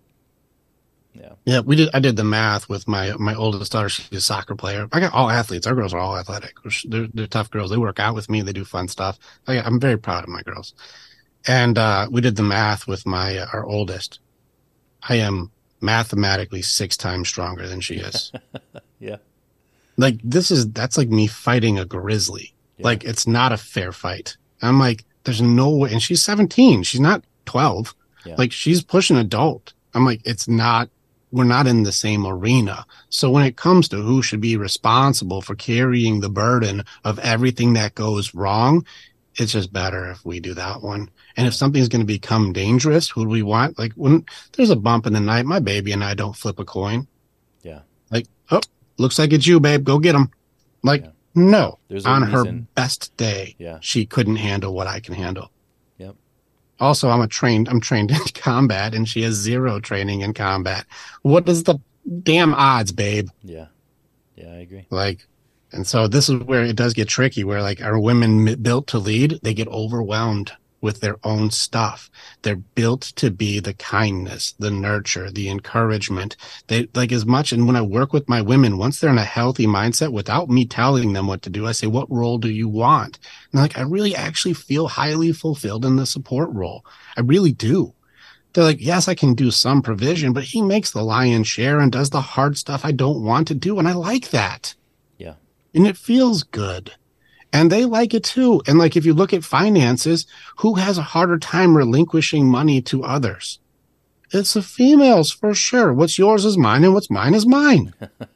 Yeah. Yeah, we did. I did the math with my my oldest daughter. She's a soccer player. I got all athletes. Our girls are all athletic. They're, they're tough girls. They work out with me. They do fun stuff. I, I'm very proud of my girls. And uh, we did the math with my uh, our oldest. I am mathematically six times stronger than she is. Yeah. Like this is that's like me fighting a grizzly. Yeah. Like it's not a fair fight. I'm like, there's no way. And she's seventeen. She's not twelve. Yeah. Like she's pushing adult. I'm like, it's not, we're not in the same arena. So when it comes to who should be responsible for carrying the burden of everything that goes wrong, it's just better if we do that one. And if something's going to become dangerous, who do we want? Like when there's a bump in the night, my baby and I don't flip a coin. Yeah. Like, oh, looks like it's you, babe. Go get him. Like, yeah. No, There's on reason. her best day, yeah. she couldn't handle what I can handle. Yep. Also, I'm a trained, I'm trained in combat, and she has zero training in combat. What is the damn odds, babe? Yeah. Yeah, I agree. Like, and so this is where it does get tricky, where like, are women built to lead? They get overwhelmed with their own stuff. They're built to be the kindness, the nurture, the encouragement. They like as much. And when I work with my women, once they're in a healthy mindset, without me telling them what to do, I say, what role do you want? And they're like, I really actually feel highly fulfilled in the support role. I really do. They're like, yes, I can do some provision, but he makes the lion's share and does the hard stuff I don't want to do. And I like that. Yeah. And it feels good. And they like it too. And like, if you look at finances, who has a harder time relinquishing money to others? It's the females for sure. What's yours is mine, and what's mine is mine.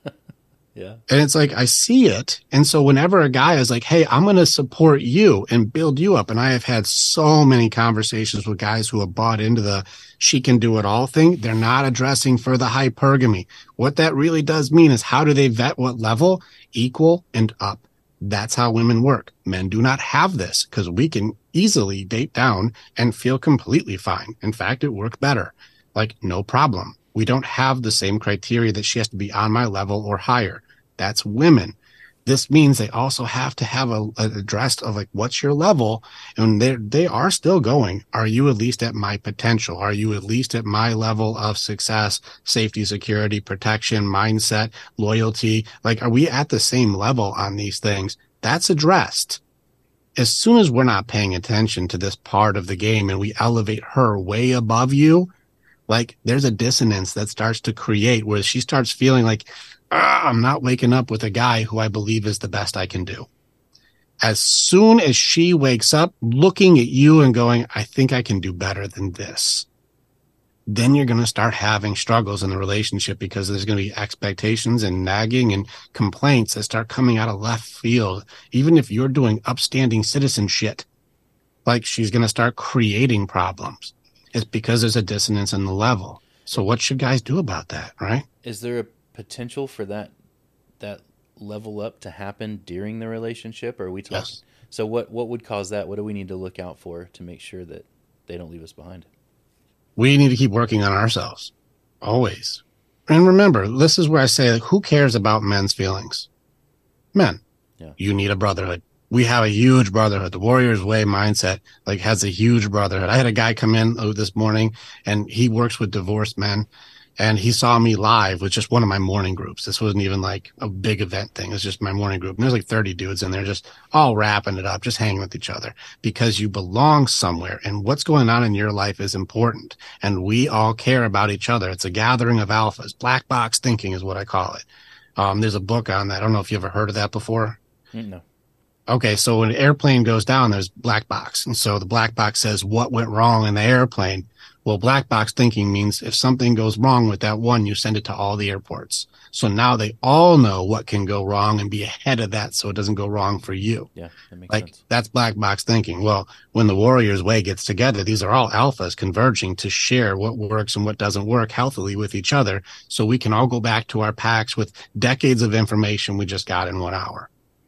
Yeah. And it's like, I see it. And so whenever a guy is like, hey, I'm going to support you and build you up. And I have had so many conversations with guys who have bought into the she can do it all thing. They're not addressing for the hypergamy. What that really does mean is, how do they vet what level? Equal and up. That's how women work. Men do not have this, because we can easily date down and feel completely fine. In fact, it worked better. Like, no problem. We don't have the same criteria that she has to be on my level or higher. That's women. This means they also have to have a, a addressed of like, what's your level? And they they are still going. Are you at least at my potential? Are you at least at my level of success, safety, security, protection, mindset, loyalty? Like, are we at the same level on these things? That's addressed. As soon as we're not paying attention to this part of the game and we elevate her way above you, like, there's a dissonance that starts to create where she starts feeling like, ah, I'm not waking up with a guy who I believe is the best I can do. As soon as she wakes up looking at you and going, I think I can do better than this, then you're going to start having struggles in the relationship, because there's going to be expectations and nagging and complaints that start coming out of left field. Even if you're doing upstanding citizen shit, like, she's going to start creating problems. It's because there's a dissonance in the level. So what should guys do about that, right? Is there a potential for that that level up to happen during the relationship? Or are we talking? Yes. So what what would cause that? What do we need to look out for to make sure that they don't leave us behind? We need to keep working on ourselves, always. And remember, this is where I say, like, who cares about men's feelings? Men. Yeah. You need a brotherhood. We have a huge brotherhood. The Warriors Way mindset, like, has a huge brotherhood. I had a guy come in this morning, and he works with divorced men, and he saw me live with just one of my morning groups. This wasn't even like a big event thing. It was just my morning group. And there's like thirty dudes in there, just all wrapping it up, just hanging with each other, because you belong somewhere, and what's going on in your life is important. And we all care about each other. It's a gathering of alphas. Black box thinking is what I call it. Um, there's a book on that. I don't know if you ever heard of that before. No. Okay, so when an airplane goes down, there's black box. And so the black box says what went wrong in the airplane. Well, black box thinking means if something goes wrong with that one, you send it to all the airports. So now they all know what can go wrong and be ahead of that, so it doesn't go wrong for you. Yeah, that makes like, sense. That's black box thinking. Well, when the Warriors Way gets together, these are all alphas converging to share what works and what doesn't work healthily with each other, so we can all go back to our packs with decades of information we just got in one hour.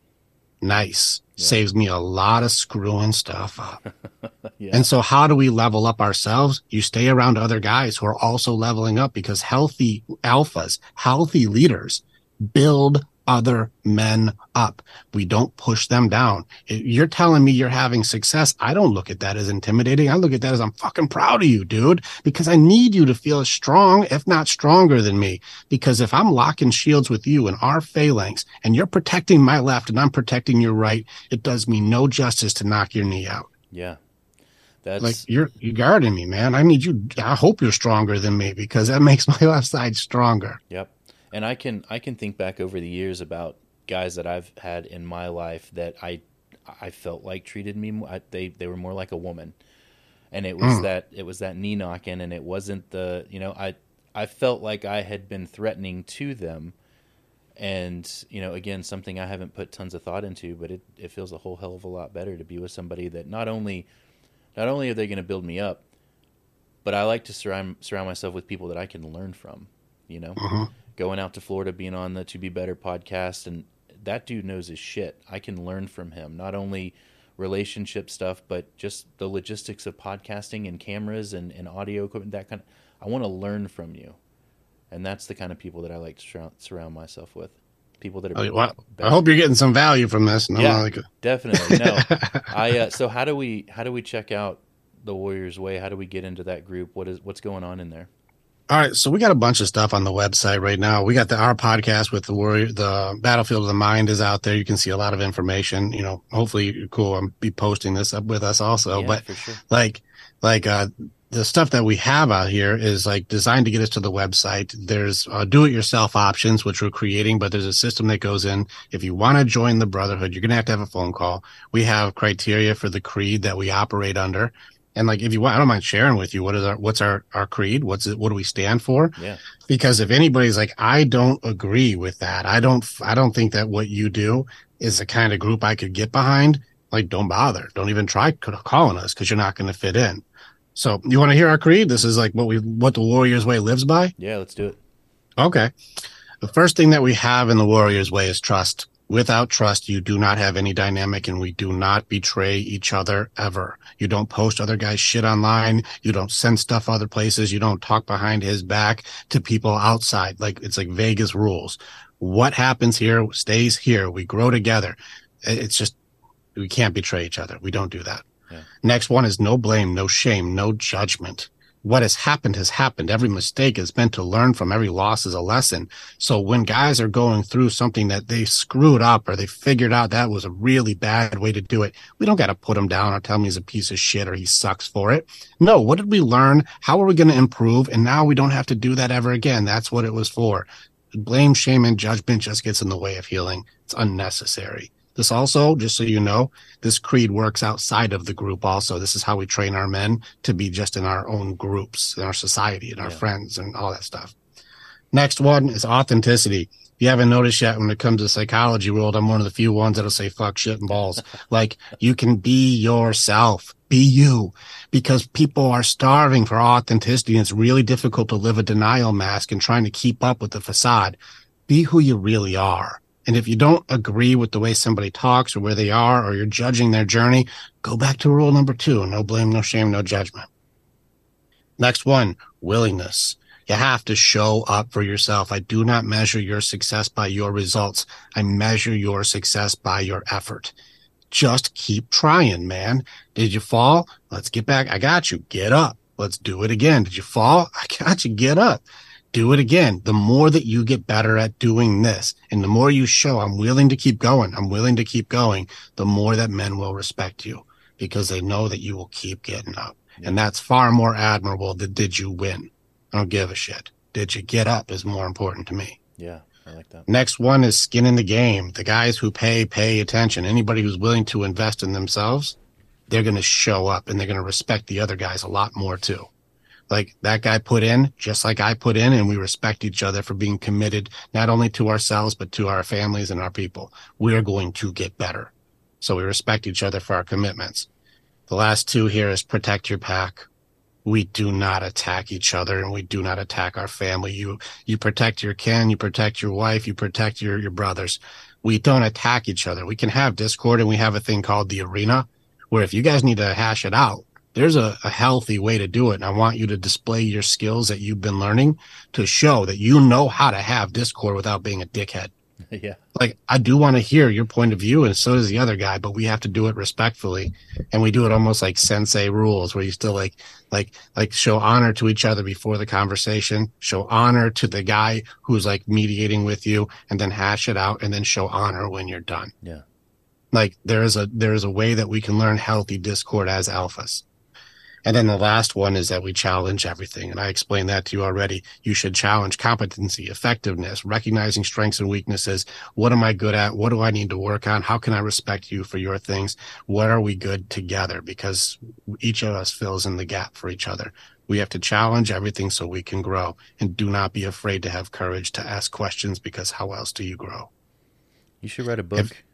Nice. Yeah. Saves me a lot of screwing stuff up. Yeah. And so how do we level up ourselves? You stay around other guys who are also leveling up, because healthy alphas, healthy leaders build other men up. We don't push them down. You're telling me you're having success. I don't look at that as intimidating. I look at that as, I'm fucking proud of you, dude, because I need you to feel strong, if not stronger than me. Because if I'm locking shields with you in our phalanx and you're protecting my left and I'm protecting your right, it does me no justice to knock your knee out. Yeah. That's like, you're, you're guarding me, man. I need you. I hope you're stronger than me, because that makes my left side stronger. Yep. And I can I can think back over the years about guys that I've had in my life that I I felt like treated me more, I, they they were more like a woman, and it was mm. that it was that knee knocking, and it wasn't the you know I I felt like I had been threatening to them, and you know again something I haven't put tons of thought into, but it, it feels a whole hell of a lot better to be with somebody that not only not only are they going to build me up, but I like to surround surround myself with people that I can learn from, you know. Mm-hmm. Going out to Florida, being on the To Be Better podcast, and that dude knows his shit. I can learn from him, not only relationship stuff, but just the logistics of podcasting and cameras and, and audio equipment, that kind of, I want to learn from you. And that's the kind of people that I like to surround, surround myself with. People that are oh, well, I hope you're getting some value from this. No, yeah, like a... definitely. No, I, uh, so how do we, how do we check out the Warriors Way? How do we get into that group? What is, what's going on in there? All right, so we got a bunch of stuff on the website right now. We got the our podcast with the warrior, the Battlefield of the Mind is out there. You can see a lot of information. You know, hopefully you're cool. I'll be posting this up with us also. Yeah, but for sure. like, like uh, the stuff that we have out here is like designed to get us to the website. There's uh, do-it-yourself options, which we're creating, but there's a system that goes in. If you want to join the Brotherhood, you're going to have to have a phone call. We have criteria for the creed that we operate under. And like, if you want, I don't mind sharing with you what is our, what's our, our creed? What's it? What do we stand for? Yeah. Because if anybody's like, I don't agree with that. I don't, I don't think that what you do is the kind of group I could get behind. Like, don't bother. Don't even try calling us because you're not going to fit in. So you want to hear our creed? This is like what we, what the Warriors Way lives by. Yeah, let's do it. Okay. The first thing that we have in the Warriors Way is trust. Without trust, you do not have any dynamic, and we do not betray each other ever. You don't post other guys' shit online. You don't send stuff other places. You don't talk behind his back to people outside. Like, it's like Vegas rules. What happens here stays here. We grow together. It's just, we can't betray each other. We don't do that. Yeah. Next one is no blame, no shame, no judgment. What has happened has happened. Every mistake is meant to learn from. Every loss is a lesson. So when guys are going through something that they screwed up or they figured out that was a really bad way to do it, we don't got to put them down or tell him he's a piece of shit or he sucks for it. No, what did we learn? How are we going to improve? And now we don't have to do that ever again. That's what it was for. Blame, shame, and judgment just gets in the way of healing. It's unnecessary. This also, just so you know, this creed works outside of the group also. This is how we train our men to be just in our own groups, in our society, and our Yeah. friends, and all that stuff. Next one is authenticity. If you haven't noticed yet, when it comes to psychology world, I'm one of the few ones that'll say fuck, shit, and balls. Like, you can be yourself. Be you. Because people are starving for authenticity, and it's really difficult to live a denial mask and trying to keep up with the facade. Be who you really are. And if you don't agree with the way somebody talks or where they are, or you're judging their journey, go back to rule number two. No blame, no shame, no judgment. Next one, willingness. You have to show up for yourself. I do not measure your success by your results. I measure your success by your effort. Just keep trying, man. Did you fall? Let's get back. I got you. Get up. Let's do it again. Did you fall? I got you. Get up. Do it again. The more that you get better at doing this, and the more you show, I'm willing to keep going, I'm willing to keep going, the more that men will respect you because they know that you will keep getting up. Yeah. And that's far more admirable than did you win. I don't give a shit. Did you get up is more important to me. Yeah, I like that. Next one is skin in the game. The guys who pay, pay attention. Anybody who's willing to invest in themselves, they're going to show up and they're going to respect the other guys a lot more too. Like, that guy put in just like I put in, and we respect each other for being committed not only to ourselves, but to our families and our people. We are going to get better. So we respect each other for our commitments. The last two here is protect your pack. We do not attack each other, and we do not attack our family. You, you protect your kin, you protect your wife, you protect your, your brothers. We don't attack each other. We can have discord, and we have a thing called the arena where if you guys need to hash it out, there's a, a healthy way to do it. And I want you to display your skills that you've been learning to show that you know how to have discord without being a dickhead. Yeah. Like, I do want to hear your point of view, and so does the other guy, but we have to do it respectfully. And we do it almost like sensei rules, where you still like, like, like show honor to each other before the conversation, show honor to the guy who's like mediating with you, and then hash it out, and then show honor when you're done. Yeah. Like, there is a, there is a way that we can learn healthy discord as alphas. And then the last one is that we challenge everything. And I explained that to you already. You should challenge competency, effectiveness, recognizing strengths and weaknesses. What am I good at? What do I need to work on? How can I respect you for your things? What are we good together? Because each of us fills in the gap for each other. We have to challenge everything so we can grow. And do not be afraid to have courage to ask questions, because how else do you grow? You should write a book. If,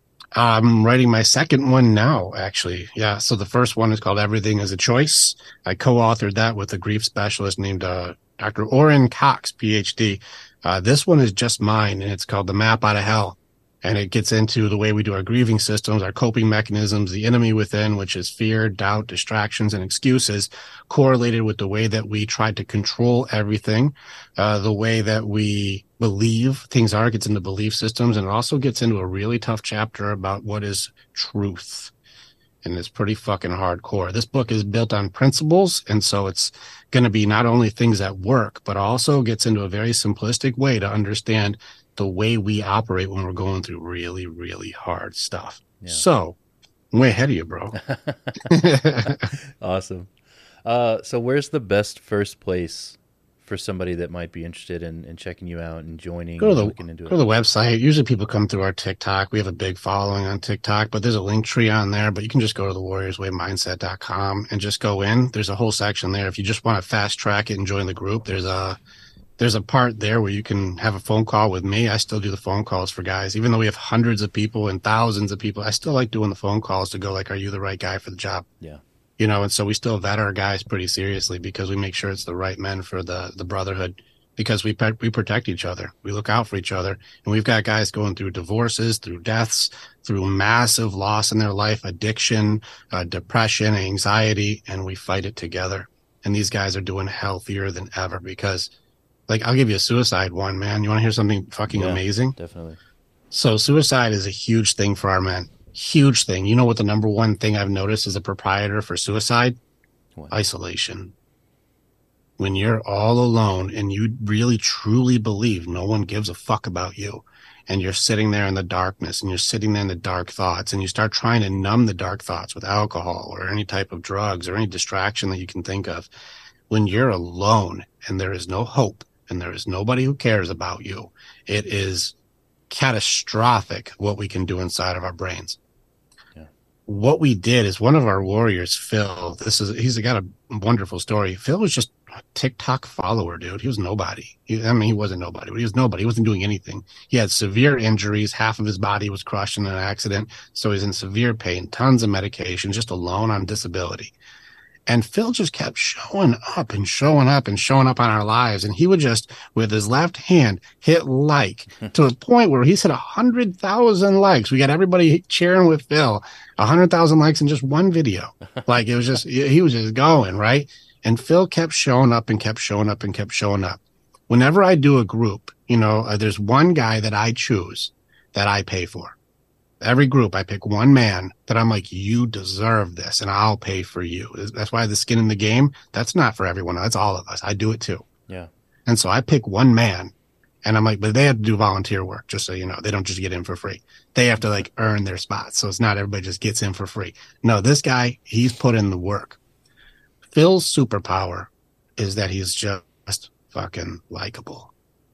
I'm writing my second one now, actually. Yeah. So the first one is called Everything is a Choice. I co-authored that with a grief specialist named uh, Doctor Orrin Cox, P H D. Uh, this one is just mine, and it's called The Map Out of Hell. And it gets into the way we do our grieving systems, our coping mechanisms, the enemy within, which is fear, doubt, distractions, and excuses, correlated with the way that we try to control everything, uh, the way that we believe things are, gets into belief systems, and it also gets into a really tough chapter about what is truth. And it's pretty fucking hardcore. This book is built on principles, and so it's going to be not only things that work, but also gets into a very simplistic way to understand the way we operate when we're going through really, really hard stuff. Yeah. So, I'm way ahead of you, bro. Awesome. Uh, so where's the best first place for somebody that might be interested in, in checking you out and joining Go to and the looking into go to it? the website. Usually people come through our TikTok. We have a big following on TikTok, but there's a link tree on there. But you can just go to the warriors way mindset dot com and just go in. There's a whole section there. If you just want to fast track it and join the group, there's a there's a part there where you can have a phone call with me. I still do the phone calls for guys, even though we have hundreds of people and thousands of people. I still like doing the phone calls to go like, are you the right guy for the job? Yeah. You know, and so we still vet our guys pretty seriously because we make sure it's the right men for the the brotherhood. Because we we protect each other, we look out for each other, and we've got guys going through divorces, through deaths, through massive loss in their life, addiction, uh, depression, anxiety, and we fight it together. And these guys are doing healthier than ever because, like, I'll give you a suicide one, man. You want to hear something fucking Yeah, amazing? Definitely. So suicide is a huge thing for our men. Huge thing. You know what the number one thing I've noticed as a proprietor for suicide? What? Isolation. When you're all alone and you really truly believe no one gives a fuck about you, and you're sitting there in the darkness and you're sitting there in the dark thoughts, and you start trying to numb the dark thoughts with alcohol or any type of drugs or any distraction that you can think of. When you're alone and there is no hope and there is nobody who cares about you, it is catastrophic what we can do inside of our brains. Yeah. What we did is one of our warriors, Phil, this is, he's got a wonderful story. Phil was just a TikTok follower, dude. He was nobody. He, I mean, he wasn't nobody, but he was nobody. He wasn't doing anything. He had severe injuries. Half of his body was crushed in an accident. So he's in severe pain, tons of medication, just alone on disability. And Phil just kept showing up and showing up and showing up on our lives. And he would just, with his left hand, hit like to a point where he's hit a hundred thousand likes. We got everybody cheering with Phil, a hundred thousand likes in just one video. Like it was just, he was just going, right? And Phil kept showing up and kept showing up and kept showing up. Whenever I do a group, you know, uh, there's one guy that I choose that I pay for. Every group, I pick one man that I'm like, you deserve this, and I'll pay for you. That's why the skin in the game, that's not for everyone. That's all of us. I do it too. Yeah. And so I pick one man, and I'm like, but they have to do volunteer work, just so you know. They don't just get in for free. They have to, like, earn their spots. So it's not everybody just gets in for free. No, this guy, he's put in the work. Phil's superpower is that he's just fucking likable.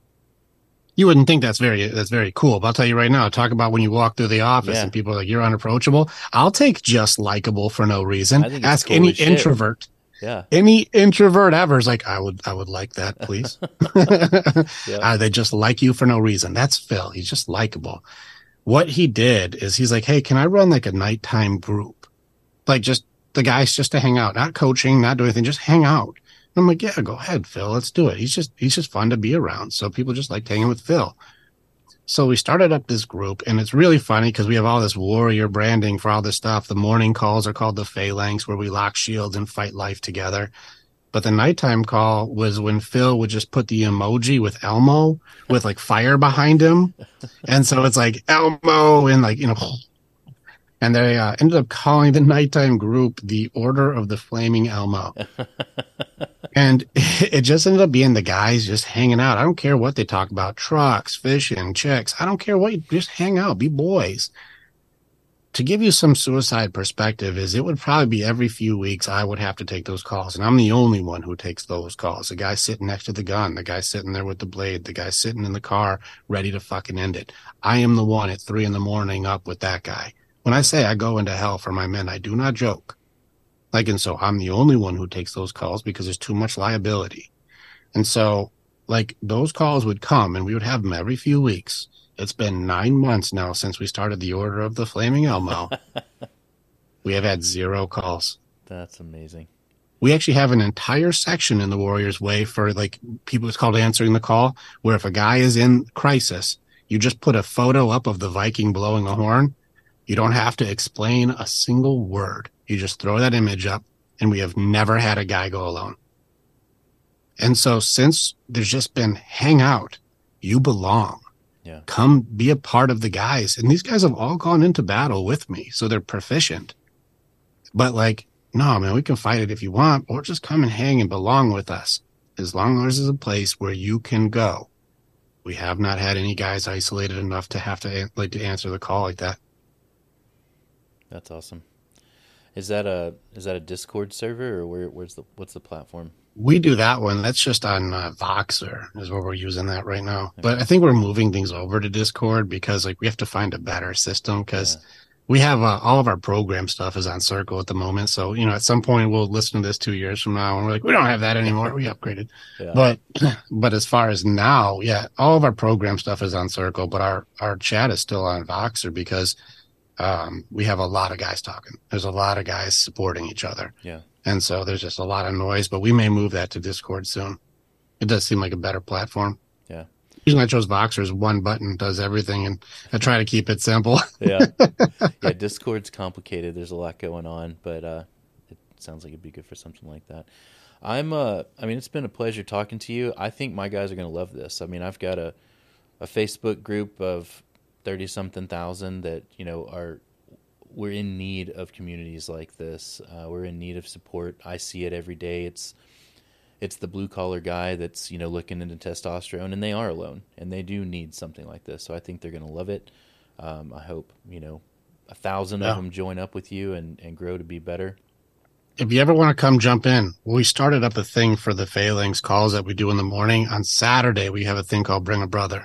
You wouldn't think that's very that's very cool, but I'll tell you right now, talk about when you walk through the office Yeah. and people are like, you're unapproachable. I'll take just likable for no reason. I think it's Ask cool any as shit. introvert. Yeah. Any introvert ever is like, I would I would like that, please. Yeah. uh, they just like you for no reason. That's Phil. He's just likable. What he did is he's like, hey, can I run like a nighttime group? Like just the guys just to hang out, not coaching, not do anything, just hang out. I'm like, yeah, go ahead, Phil. Let's do it. He's just he's just fun to be around. So people just like hanging with Phil. So we started up this group, and it's really funny because we have all this warrior branding for all this stuff. The morning calls are called the Phalanx, where we lock shields and fight life together. But the nighttime call was when Phil would just put the emoji with Elmo with like fire behind him. And so it's like Elmo and like, you know, and they uh, ended up calling the nighttime group the Order of the Flaming Elmo. And it just ended up being the guys just hanging out. I don't care what they talk about, trucks, fishing, chicks. I don't care what, you just hang out, be boys. To give you some suicide perspective is it would probably be every few weeks I would have to take those calls. And I'm the only one who takes those calls. The guy sitting next to the gun, the guy sitting there with the blade, the guy sitting in the car ready to fucking end it. I am the one at three in the morning up with that guy. When I say I go into hell for my men, I do not joke. Like, and so I'm the only one who takes those calls because there's too much liability. And so, like, those calls would come and we would have them every few weeks. It's been nine months now since we started the Order of the Flaming Elmo. We have had zero calls. That's amazing. We actually have an entire section in the Warriors Way for, like, people, it's called answering the call, where if a guy is in crisis, you just put a photo up of the Viking blowing a horn. You don't have to explain a single word. You just throw that image up, and we have never had a guy go alone. And so since there's just been hang out, you belong. Yeah. Come be a part of the guys. And these guys have all gone into battle with me, so they're proficient. But like, no, man, we can fight it if you want, or just come and hang and belong with us. As long as there's a place where you can go. We have not had any guys isolated enough to have to like to answer the call like that. That's awesome. Is that a is that a Discord server or where where's the what's the platform? We do that one. That's just on uh, Voxer is where we're using that right now. But I think we're moving things over to Discord because like we have to find a better system because yeah. we have uh, all of our program stuff is on Circle at the moment. So, you know, at some point we'll listen to this two years from now and we're like, we don't have that anymore. We upgraded. Yeah. But, but as far as now, yeah, all of our program stuff is on Circle, but our, our chat is still on Voxer because um, we have a lot of guys talking. There's a lot of guys supporting each other. Yeah. And so there's just a lot of noise, but we may move that to Discord soon. It does seem like a better platform. Yeah. The reason I chose Voxer is one button does everything, and I try to keep it simple. yeah. Yeah, Discord's complicated. There's a lot going on, but uh, it sounds like it'd be good for something like that. I'm, uh, I mean, it's been a pleasure talking to you. I think my guys are going to love this. I mean, I've got a, a Facebook group of thirty-something thousand that, you know, are we're in need of communities like this. Uh, we're in need of support. I see it every day. It's it's the blue collar guy that's, you know, looking into testosterone, and they are alone, and they do need something like this. So I think they're going to love it. Um, I hope, you know, a thousand yeah. of them join up with you and, and grow to be better. If you ever want to come jump in, we started up a thing for the Phalanx calls that we do in the morning. On Saturday, we have a thing called Bring a Brother.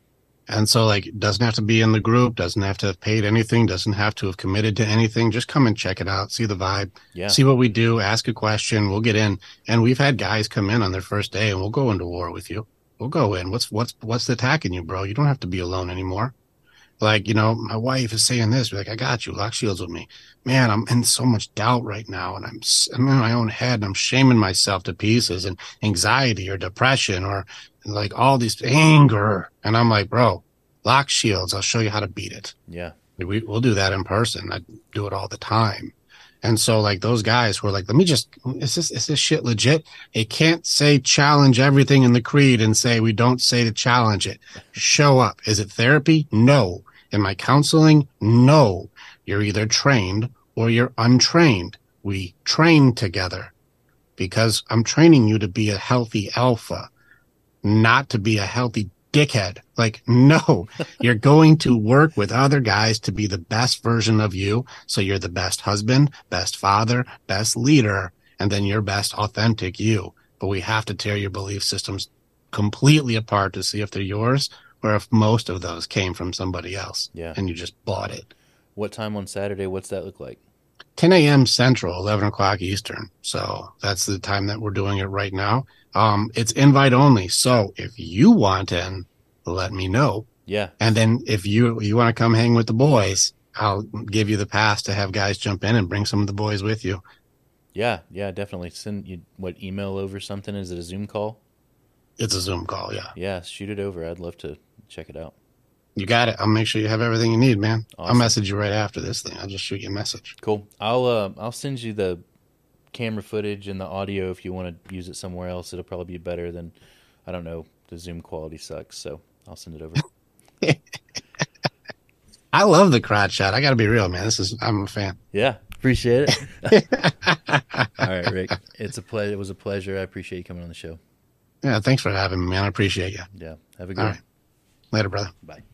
And so, like, it doesn't have to be in the group, doesn't have to have paid anything, doesn't have to have committed to anything. Just come and check it out, see the vibe, yeah. see what we do, ask a question, we'll get in. And we've had guys come in on their first day, and we'll go into war with you. We'll go in. What's what's what's attacking you, bro? You don't have to be alone anymore. Like, you know, my wife is saying this. We're like, I got you. Lock shields with me. Man, I'm in so much doubt right now, and I'm I'm in my own head, and I'm shaming myself to pieces, and anxiety or depression or like all these anger. And I'm like, bro, lock shields. I'll show you how to beat it. Yeah. We, we'll do that in person. I do it all the time. And so like those guys were like, let me just, is this, is this shit legit? It can't say challenge everything in the creed and say, we don't say to challenge it. Show up. Is it therapy? No. Am I counseling? No. You're either trained or you're untrained. We train together because I'm training you to be a healthy alpha, not to be a healthy dickhead. Like, no, you're going to work with other guys to be the best version of you. So you're the best husband, best father, best leader, and then your best authentic you. But we have to tear your belief systems completely apart to see if they're yours or if most of those came from somebody else. Yeah. And you just bought it. What time on Saturday? What's that look like? ten a.m. Central, eleven o'clock Eastern. So that's the time that we're doing it right now. Um, it's invite only. So if you want in, let me know. Yeah. And then if you you want to come hang with the boys, I'll give you the pass to have guys jump in and bring some of the boys with you. Yeah, yeah, definitely. Send you what email over something? Is it a Zoom call? It's a Zoom call, yeah. Yeah, shoot it over. I'd love to check it out. You got it. I'll make sure you have everything you need, man. Awesome. I'll message you right after this thing. I'll just shoot you a message. Cool. I'll uh, I'll send you the camera footage and the audio if you want to use it somewhere else. It'll probably be better than, I don't know, the Zoom quality sucks, so I'll send it over. I love the crotch shot. I got to be real, man. This is I'm a fan. Yeah, appreciate it. All right, Rick. It's a ple- It was a pleasure. I appreciate you coming on the show. Yeah, thanks for having me, man. I appreciate you. Yeah, have a good All one. right. Later, brother. Bye.